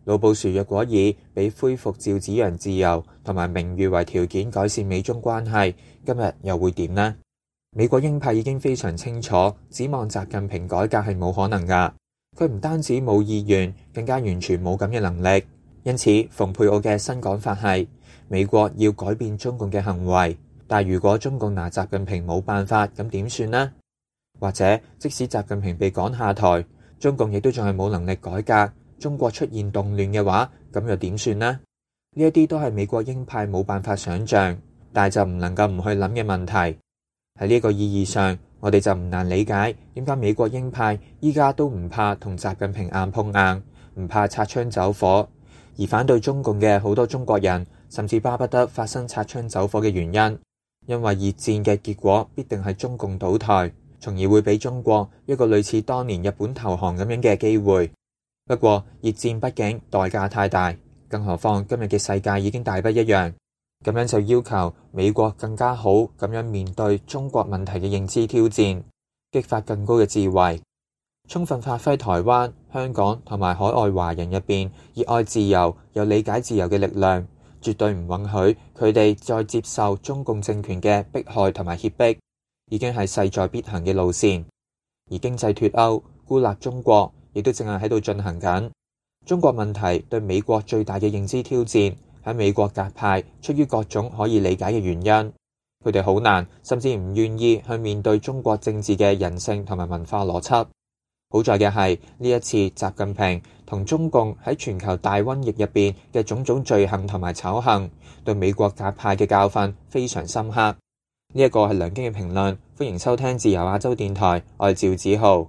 老布殊若果以俾恢復趙紫陽自由同埋名譽為條件改善美中關係，今日又會點呢？美國鷹派已經非常清楚，指望習近平改革係冇可能㗎。佢唔單止冇意願，更加完全冇咁嘅能力。因此，蓬佩奧嘅新講法係美國要改變中共嘅行為，但如果中共拿習近平冇辦法，咁點算呢？或者即使習近平被趕下台，中共亦都仲係冇能力改革，中國出現動亂嘅話，咁又點算呢？呢一啲都係美國鷹派冇辦法想像，但係就唔能夠唔去諗嘅問題。喺呢個意義上，我哋就唔難理解點解美國鷹派依家都唔怕同習近平硬碰硬，唔怕擦槍走火，而反對中共嘅好多中國人甚至巴不得發生擦槍走火嘅原因，因為熱戰嘅結果必定係中共倒台，從而會俾中國一個類似當年日本投降咁樣嘅機會。不過熱戰畢竟代價太大，更何況今日嘅世界已經大不一樣，咁樣就要求美國更加好咁樣面對中國問題嘅認知挑戰，激發更高嘅智慧，充分發揮台灣、香港同埋海外華人入邊熱愛自由又理解自由嘅力量，絕對唔允許佢哋再接受中共政權嘅迫害同埋脅迫，已經係勢在必行嘅路線。而經濟脫歐、孤立中國亦都正係喺度進行緊。中國問題對美國最大嘅認知挑戰，喺美國鴿派出於各種可以理解嘅原因，佢哋好難甚至唔願意去面對中國政治嘅人性同埋文化邏輯。好在嘅係呢一次習近平同中共喺全球大瘟疫入邊嘅種種罪行同埋醜行，對美國鴿派嘅教訓非常深刻。呢一個係梁京嘅評論，歡迎收聽自由亞洲電台，我係趙子豪。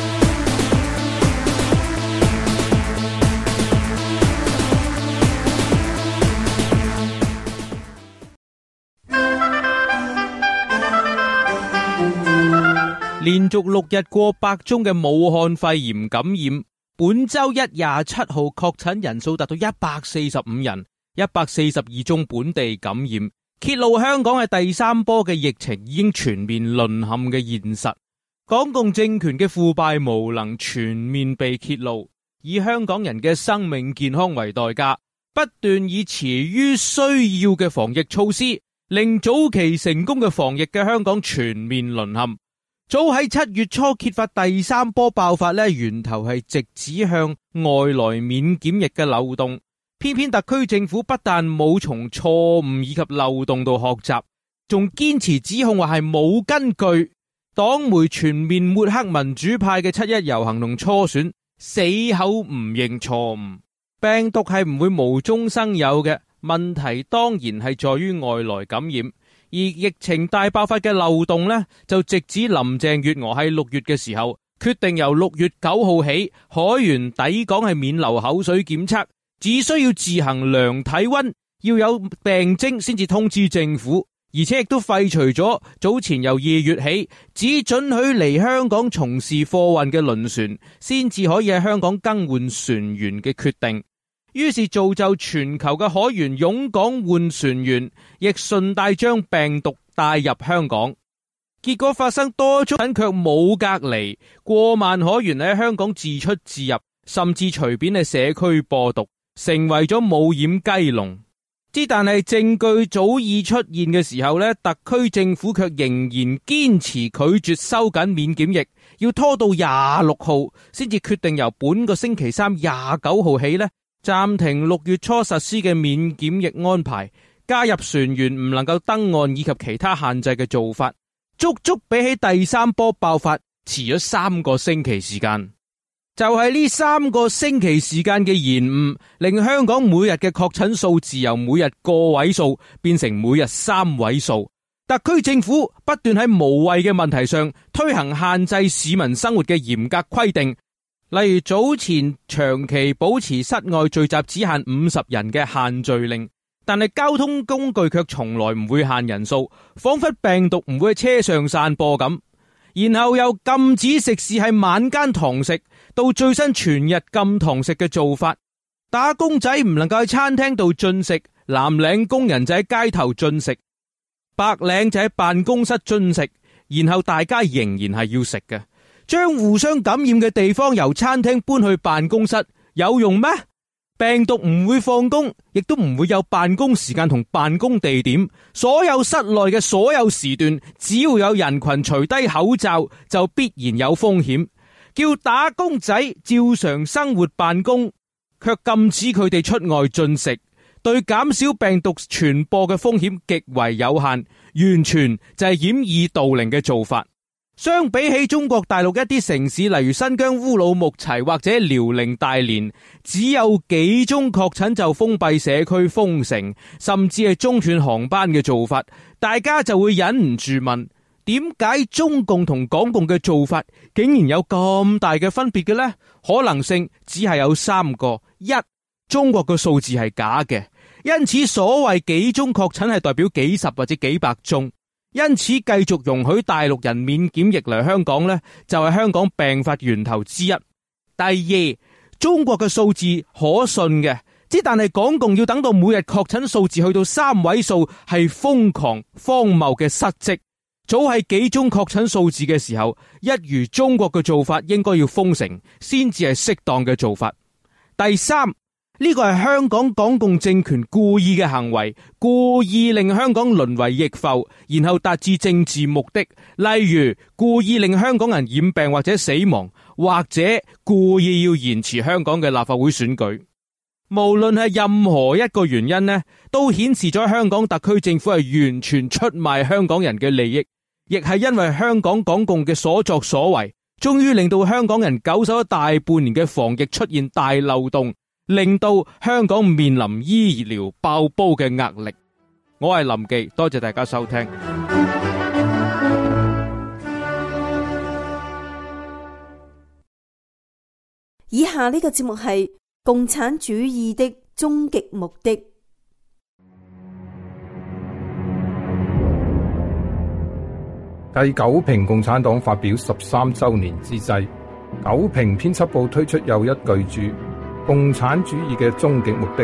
連續六日過百宗嘅武漢肺炎感染，本周一廿七號確診人數達到一百四十五人，一百四十二宗本地感染，揭露香港係第三波嘅疫情已經全面淪陷嘅現實。港共政權嘅腐敗無能全面被揭露，以香港人嘅生命健康為代價，不斷以遲於需要嘅防疫措施，令早期成功嘅防疫嘅香港全面淪陷。早喺七月初揭發第三波爆發呢，源頭係直指向外來免檢疫嘅漏洞。偏偏特區政府不但冇從錯誤以及漏洞度學習，仲堅持指控話係冇根據。黨媒全面抹黑民主派嘅七一遊行同初選，死口唔認錯誤。病毒係唔會無中生有嘅，問題當然係在於外來感染。而疫情大爆發嘅漏洞呢，就直指林鄭月娥喺六月嘅時候決定由六月九號起，海員抵港係免流口水檢測，只需要自行量體溫，要有病徵先至通知政府，而且亦都廢除咗早前由二月起只准許嚟香港從事貨運嘅輪船先至可以喺香港更換船員嘅決定。於是造就全球嘅海員湧港換船員，亦順帶將病毒帶入香港。結果發生多宗卻冇隔離，過萬海員喺香港自出自入，甚至隨便喺社區播毒，成為咗冇掩雞籠。之但係證據早已出現嘅時候呢，特區政府卻仍然堅持拒絕收緊免檢疫，要拖到廿六號先至決定由本個星期三廿九號起呢，暫停六月初實施嘅免檢疫安排，加入船員唔能夠登岸以及其他限制嘅做法，足足比起第三波爆發遲咗三個星期時間。就係呢三個星期時間嘅延誤，令香港每日嘅確診數字由每日個位數變成每日三位數。特區政府不斷喺無謂嘅問題上推行限制市民生活嘅嚴格規定。例如早前長期保持室外聚集只限五十人嘅限聚令，但係交通工具卻從來唔會限人數，仿佛病毒唔會喺車上散播咁。然後又禁止食肆喺晚間堂食，到最新全日禁堂食嘅做法。打工仔唔能夠喺餐廳度進食，藍領工人就喺街頭進食，白領就喺辦公室進食，然後大家仍然係要食嘅。將互相感染嘅地方由餐廳搬去辦公室有用咩？ 病毒唔會放工，亦都唔會有辦公時間同辦公地點。所有室內嘅所有時段，只要有人群除低口罩，就必然有風險。叫打工仔照常生活辦公，卻禁止佢哋出外進食，對減少病毒傳播嘅風險極為有限，完全就係掩耳盜鈴嘅做法。相比起中國大陸一啲城市，例如新疆烏魯木齊或者遼寧大連，只有幾宗確診就封閉社區封城，甚至係中斷航班嘅做法，大家就會忍唔住問：點解中共同港共嘅做法竟然有咁大嘅分別嘅呢？可能性只係有三個：一、中國嘅數字係假嘅，因此所謂幾宗確診係代表幾十或者幾百宗。因此繼續容許大陸人免檢疫嚟香港呢，就係香港病發源頭之一。第二，中國嘅數字可信嘅，之但係港共要等到每日確診數字去到三位數，係瘋狂荒謬嘅失職。早喺幾宗確診數字嘅時候，一如中國嘅做法，應該要封城，先至係適當嘅做法。第三，呢個係香港港共政權故意嘅行為，故意令香港淪為疫埠，然後達至政治目的，例如故意令香港人染病或者死亡，或者故意要延遲香港嘅立法會選舉。無論係任何一個原因呢，都顯示咗香港特區政府係完全出賣香港人嘅利益，亦係因為香港港共嘅所作所為，終於令到香港人久守咗大半年嘅防疫出現大漏洞，令到香港面臨醫療爆煲嘅壓力。我係林記，多謝大家收聽。 以下呢個節目係共產主義的終極目的。 繼九評共產黨發表十三周年之際，九評編輯部推出又一巨著：共產主義嘅終極目的。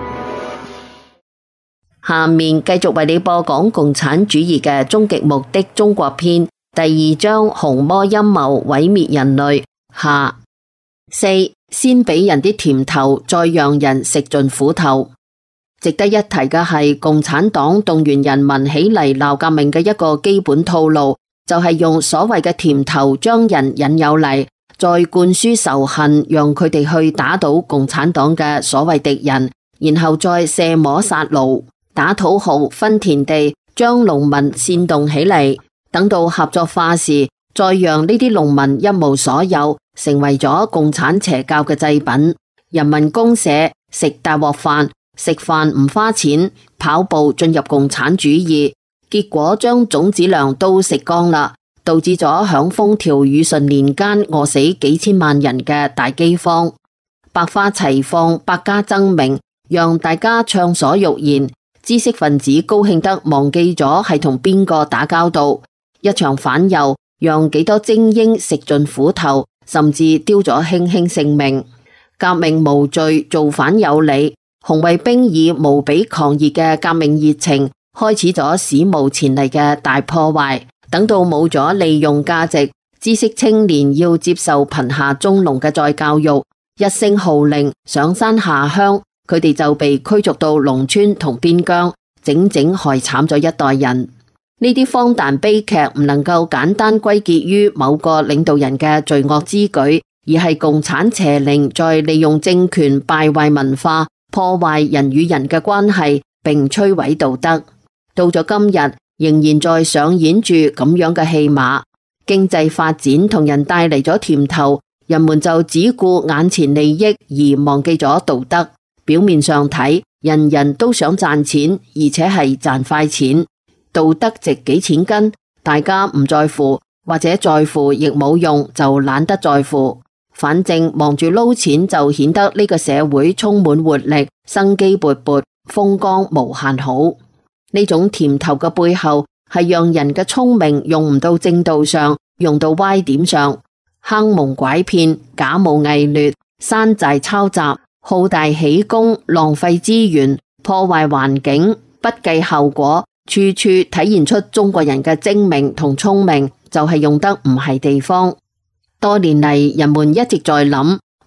下面繼續為你播講共產主義嘅終極目的中國篇第二章：紅魔陰謀毀滅人類下。四，先俾人啲甜頭，再讓人食盡苦頭。值得一提嘅係，共產黨動員人民起嚟鬧革命嘅一個基本套路，就係用所謂嘅甜頭將人引誘嚟，再灌輸仇恨，讓佢哋去打倒共產黨嘅所謂敵人，然後再卸磨殺奴，打土豪分田地，將農民煽動起嚟，等到合作化時，再讓呢啲農民一無所有，成為咗共產邪教嘅祭品。人民公社食大鑊飯，食飯唔花錢，跑步進入共產主義，結果將種子糧都食光啦，導致咗響風調雨順年間餓死幾千萬人嘅大饑荒。百花齊放，百家爭鳴，讓大家暢所欲言，知識分子高興得忘記咗係同邊個打交道。一場反右，讓幾多精英食盡苦頭，甚至丟咗輕輕性命。革命無罪，造反有理。紅衛兵以無比狂熱嘅革命熱情，開始咗史無前例嘅大破壞。等到冇咗利用價值，知識青年要接受貧下中農嘅再教育，一聲號令，上山下鄉，佢哋就被驅逐到農村同邊疆，整整害慘咗一代人。呢啲荒誕悲劇唔能夠簡單歸結於某個領導人嘅罪惡之舉，而係共產邪靈在利用政權敗壞文化，破壞人與人嘅關係，並摧毀道德。到咗今日，仍然在上演住咁樣嘅戲碼。經濟發展同人帶嚟咗甜頭，人們就只顧眼前利益而忘記咗道德。表面上睇，人人都想賺錢，而且係賺快錢。道德值幾錢斤？大家唔在乎，或者在乎亦冇用，就懶得在乎。反正忙住撈錢就顯得呢個社會充滿活力、生機勃勃、風光無限好。呢種甜頭嘅背後係讓人嘅聰明用唔到正道上，用到歪點上，坑蒙拐騙、假冒偽劣、山寨抄襲、好大喜功、浪費資源、破壞環境、不計後果，處處體現出中國人嘅精明同聰明，就係用得唔係地方。多年嚟，人們一直在諗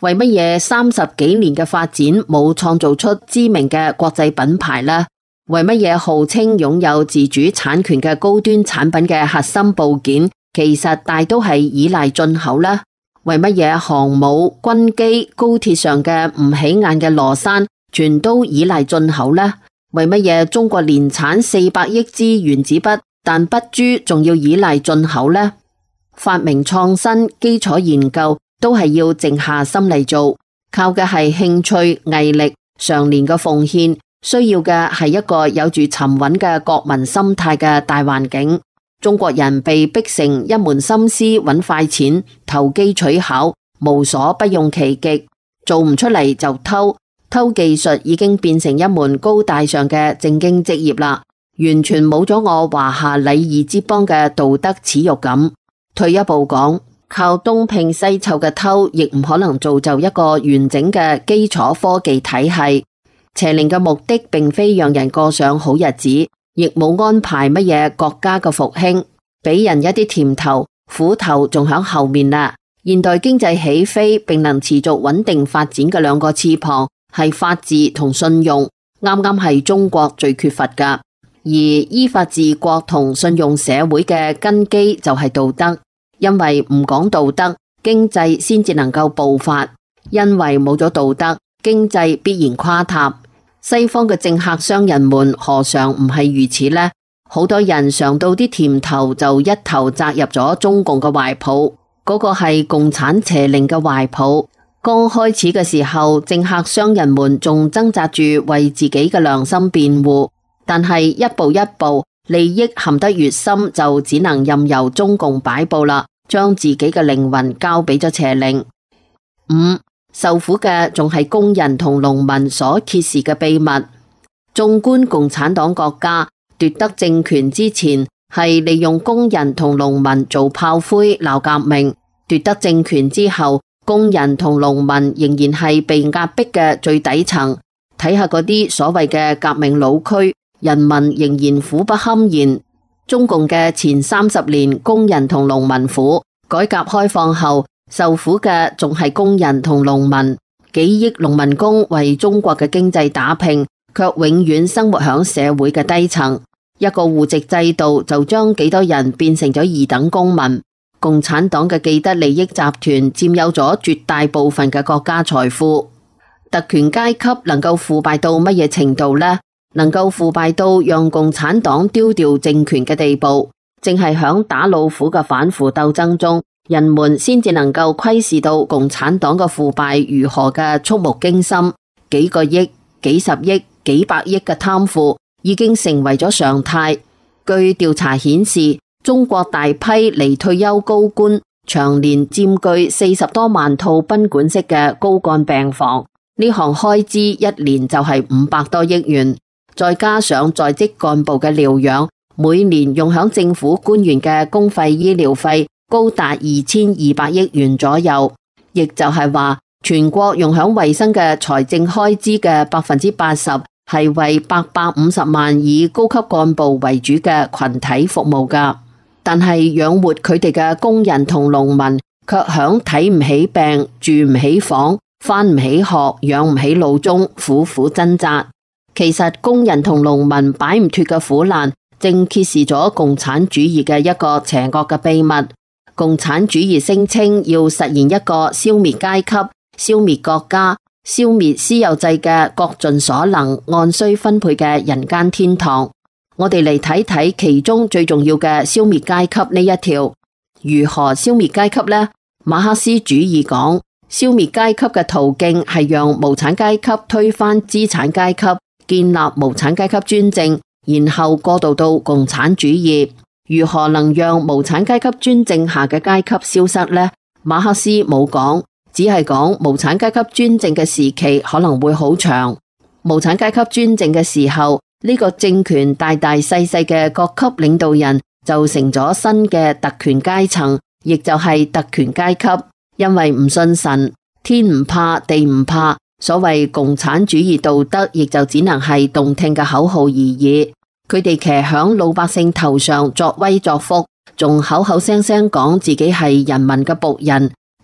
為乜嘢三十幾年嘅發展冇創造出知名嘅國際品牌呢？為乜嘢號稱擁有自主產權嘅高端產品嘅核心部件，其實大都係依賴進口呢？為乜嘢航母、軍機、高鐵上嘅唔起眼嘅螺栓，全都依賴進口呢？為乜嘢中國年產四百億支原子筆，但筆珠仲要依賴進口呢？發明創新、基礎研究都係要靜下心嚟做，靠嘅係興趣、毅力、常年嘅奉獻，需要嘅係一個有住沉穩嘅國民心態嘅大環境。中國人被逼成一門心思揾快錢、投機取巧，無所不用其極，做唔出嚟就偷，偷技術已經變成一門高大上嘅正經職業啦，完全冇咗我華夏禮儀之邦嘅道德恥辱感。退一步講，靠東拼西湊嘅偷，亦唔可能造就一個完整嘅基礎科技體系。邪靈嘅目的並非讓人過上好日子，亦冇安排乜嘢國家嘅復興，俾人一啲甜頭，苦頭仲響後面啦。現代經濟起飛並能持續穩定發展嘅兩個翅膀係法治同信用，啱啱係中國最缺乏噶。而依法治國同信用社會嘅根基就係道德，因為唔講道德，經濟先至能夠步發，因為冇咗道德，經濟必然垮塌。西方嘅政客商人們何嘗唔係如此呢？好多人嘗到啲甜頭就一頭扎入咗中共嘅懷抱，嗰個係共產邪靈嘅懷抱。剛開始嘅時候，政客商人們仲掙扎住為自己嘅良心辯護，但係一步一步，利益陷得越深，就只能任由中共擺布啦，將自己嘅靈魂交俾咗邪靈。五受苦嘅仲係工人同農民所揭示嘅秘密。縱觀共產黨國家奪得政權之前，係利用工人同農民做炮灰鬧革命；奪得政權之後，工人同農民仍然係被壓迫嘅最底層。睇下嗰啲所謂嘅革命老區，人民仍然苦不堪言。中共嘅前三十年，工人同農民苦；改革開放後，受苦嘅仲係工人同農民。幾億農民工為中國嘅經濟打拼，卻永遠生活響社會嘅低層。一個戶籍制度就將幾多人變成咗二等公民。共產黨嘅既得利益集團佔有咗絕大部分嘅國家財富。特權階級能夠腐敗到乜嘢程度呢？能夠腐敗到讓共產黨丟掉政權嘅地步，正係響打老虎嘅反腐鬥爭中，人們先至能夠窺視到共產黨嘅腐敗如何嘅觸目驚心。幾個億、幾十億、幾百億嘅貪腐已經成為咗常態。據調查顯示，中國大批離退休高官長年佔據四十多萬套賓館式嘅高幹病房，呢項開支一年就係五百多億元，再加上在職幹部嘅療養，每年用響政府官員嘅公費醫療費高達二千二百億元左右，亦就係話全國用響衛生嘅財政開支嘅百分之八十係為八百五十萬以高級幹部為主嘅群體服務噶。但係養活佢哋嘅工人同農民卻響睇唔起病、住唔起房、返唔起學、養唔起老中苦苦掙扎。其實工人同農民擺唔脫嘅苦難，正揭示咗共產主義嘅一個邪惡嘅秘密。共產主義聲稱要實現一個消滅階級、消滅國家、消滅私有制嘅各盡所能、按需分配嘅人間天堂。我哋嚟睇睇其中最重要嘅消滅階級呢一條。如何消滅階級呢？馬克思主義講，消滅階級嘅途徑係讓無產階級推翻資產階級，建立無產階級專政，然後過渡到共產主義。如何能讓無產階級專政下嘅階級消失呢？馬克思冇講，只係講無產階級專政嘅時期可能會好長。無產階級專政嘅時候，呢個政權大大細細嘅各級領導人就成咗新嘅特權階層，亦就係特權階級。因為唔信神，天唔怕地唔怕，所謂共產主義道德亦就只能係動聽嘅口號而已。佢哋騎響老百姓頭上作威作福，仲口口聲聲講自己係人民嘅僕人，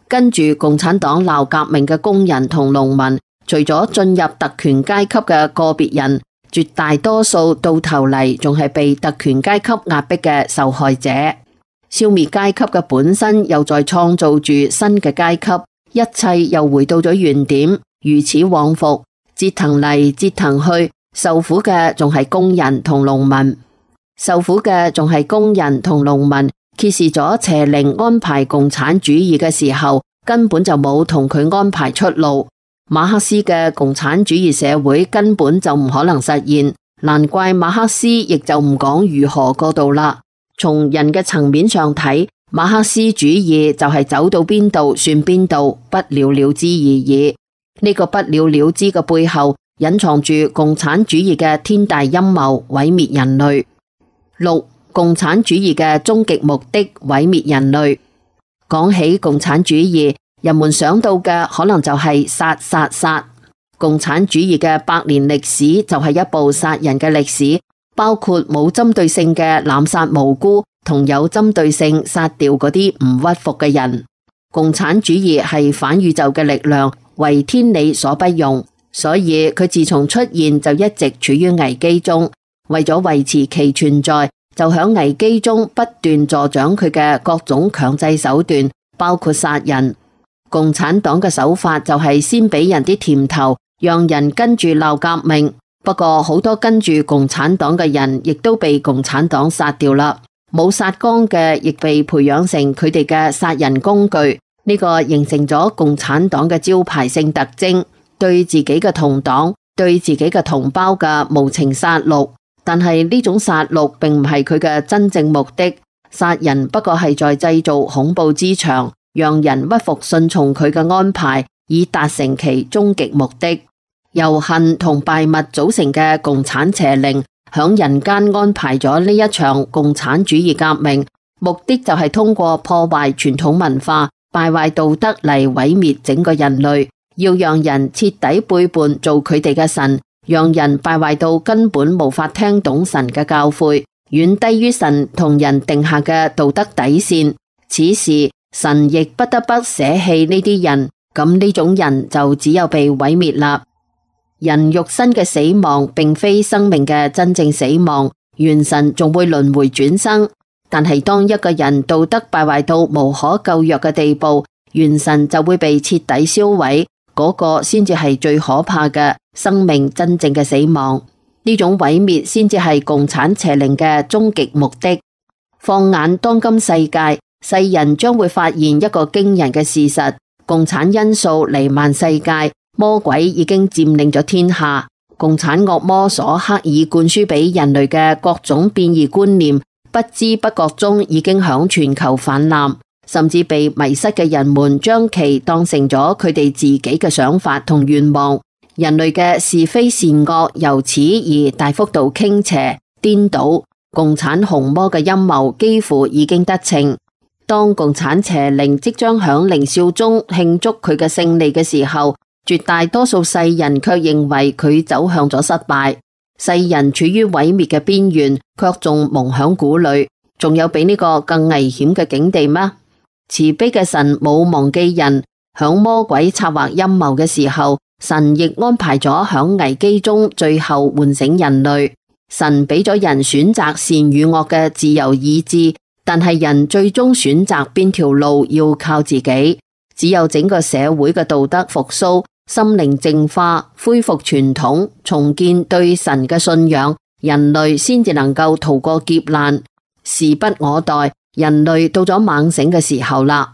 跟住共產黨鬧革命嘅工人同農民，除咗進入特權階級嘅個別人，絕大多數到頭嚟仲係被特權階級壓迫嘅受害者。消滅階級嘅本身又在創造住新嘅階級，一切又回到咗原點，如此往復，折騰嚟折騰去，受苦嘅仲係工人同農民，受苦嘅仲係工人同農民。揭示咗邪靈安排共產主義嘅時候，根本就冇同佢安排出路。馬克思嘅共產主義社會根本就唔可能實現，難怪馬克思亦就唔講如何過渡啦。從人嘅層面上睇，馬克思主義就係走到邊度算邊度，不了了之而已。呢、這個不了了之嘅背後，隱藏住共產主義嘅天大陰謀，毀滅人類。六、共產主義嘅終極目的，毀滅人類。講起共產主義，人們想到嘅可能就係殺殺殺。共產主義嘅百年歷史就係一部殺人嘅歷史，包括冇針對性嘅濫殺無辜，同有針對性殺掉嗰啲唔屈服嘅人。共產主義係反宇宙嘅力量，為天理所不容，所以佢自從出現就一直處於危機中，為咗維持其存在，就響危機中不斷助長佢嘅各種強制手段，包括殺人。共產黨嘅手法就係先俾人啲甜頭，讓人跟住鬧革命。不過好多跟住共產黨嘅人，亦都被共產黨殺掉啦。冇殺光嘅，亦被培養成佢哋嘅殺人工具。呢個形成咗共產黨嘅招牌性特徵，對自己嘅同黨、對自己嘅同胞嘅無情殺戮。但係呢種殺戮並唔係佢嘅真正目的，殺人不過係在製造恐怖之場，讓人屈服順從佢嘅安排，以達成其終極目的。由恨同敗物組成嘅共產邪靈，響人間安排咗呢一場共產主義革命，目的就係通過破壞傳統文化、敗壞道德嚟毀滅整個人類，要讓人徹底背叛做佢哋嘅神。讓人敗壞到根本無法聽懂神嘅教誨，遠低於神同人定下嘅道德底線。此時神亦不得不捨棄呢啲人，咁呢種人就只有被毀滅啦。人肉身嘅死亡並非生命嘅真正死亡，元神仲會輪迴轉生。但係當一個人道德敗壞到無可救藥嘅地步，元神就會被徹底銷毀。嗰個先至係最可怕嘅生命真正嘅死亡，呢種毀滅先至係共產邪靈嘅終極目的。放眼當今世界，世人將會發現一個驚人嘅事實：共產因素彌漫世界，魔鬼已經佔領咗天下。共產惡魔所刻意灌輸俾人類嘅各種變異觀念，不知不覺中已經響全球氾濫。甚至被迷失嘅人們將其當成咗佢哋自己嘅想法同願望，人類嘅是非善惡由此而大幅度傾斜顛倒，共產紅魔嘅陰謀幾乎已經得逞。當共產邪靈即將響凌霄中慶祝佢嘅勝利嘅時候，絕大多數世人卻認為佢走向咗失敗，世人處於毀滅嘅邊緣，卻仲蒙響鼓裏。仲有比呢個更危險嘅境地嗎？慈悲嘅神冇忘記人，響魔鬼策劃陰謀嘅時候，神亦安排咗響危機中最後喚醒人類。神俾咗人選擇善與惡嘅自由意志，但係人最終選擇邊條路要靠自己。只有整個社會嘅道德復甦、心靈淨化、恢復傳統、重建對神嘅信仰，人類先至能夠逃過劫難。時不我待，人類到咗猛醒嘅時候啦。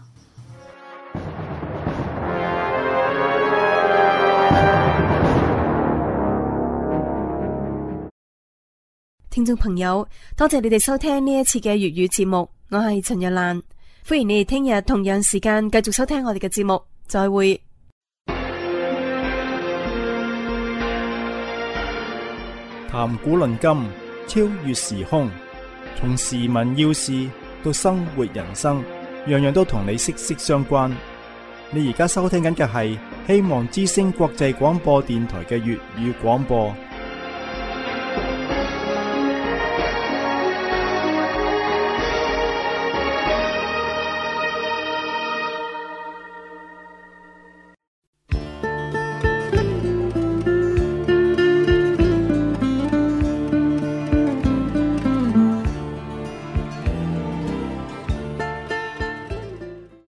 聽眾朋友，多謝你哋收聽呢一次嘅粵語節目，我係陳若蘭，歡迎你哋聽日同樣時間繼續收聽我哋嘅節目，再會。 談古論今，超越時空，從時聞要事到生活人生，樣樣都同你息息相關。你而家收聽緊嘅係希望之聲國際廣播電台嘅粵語廣播。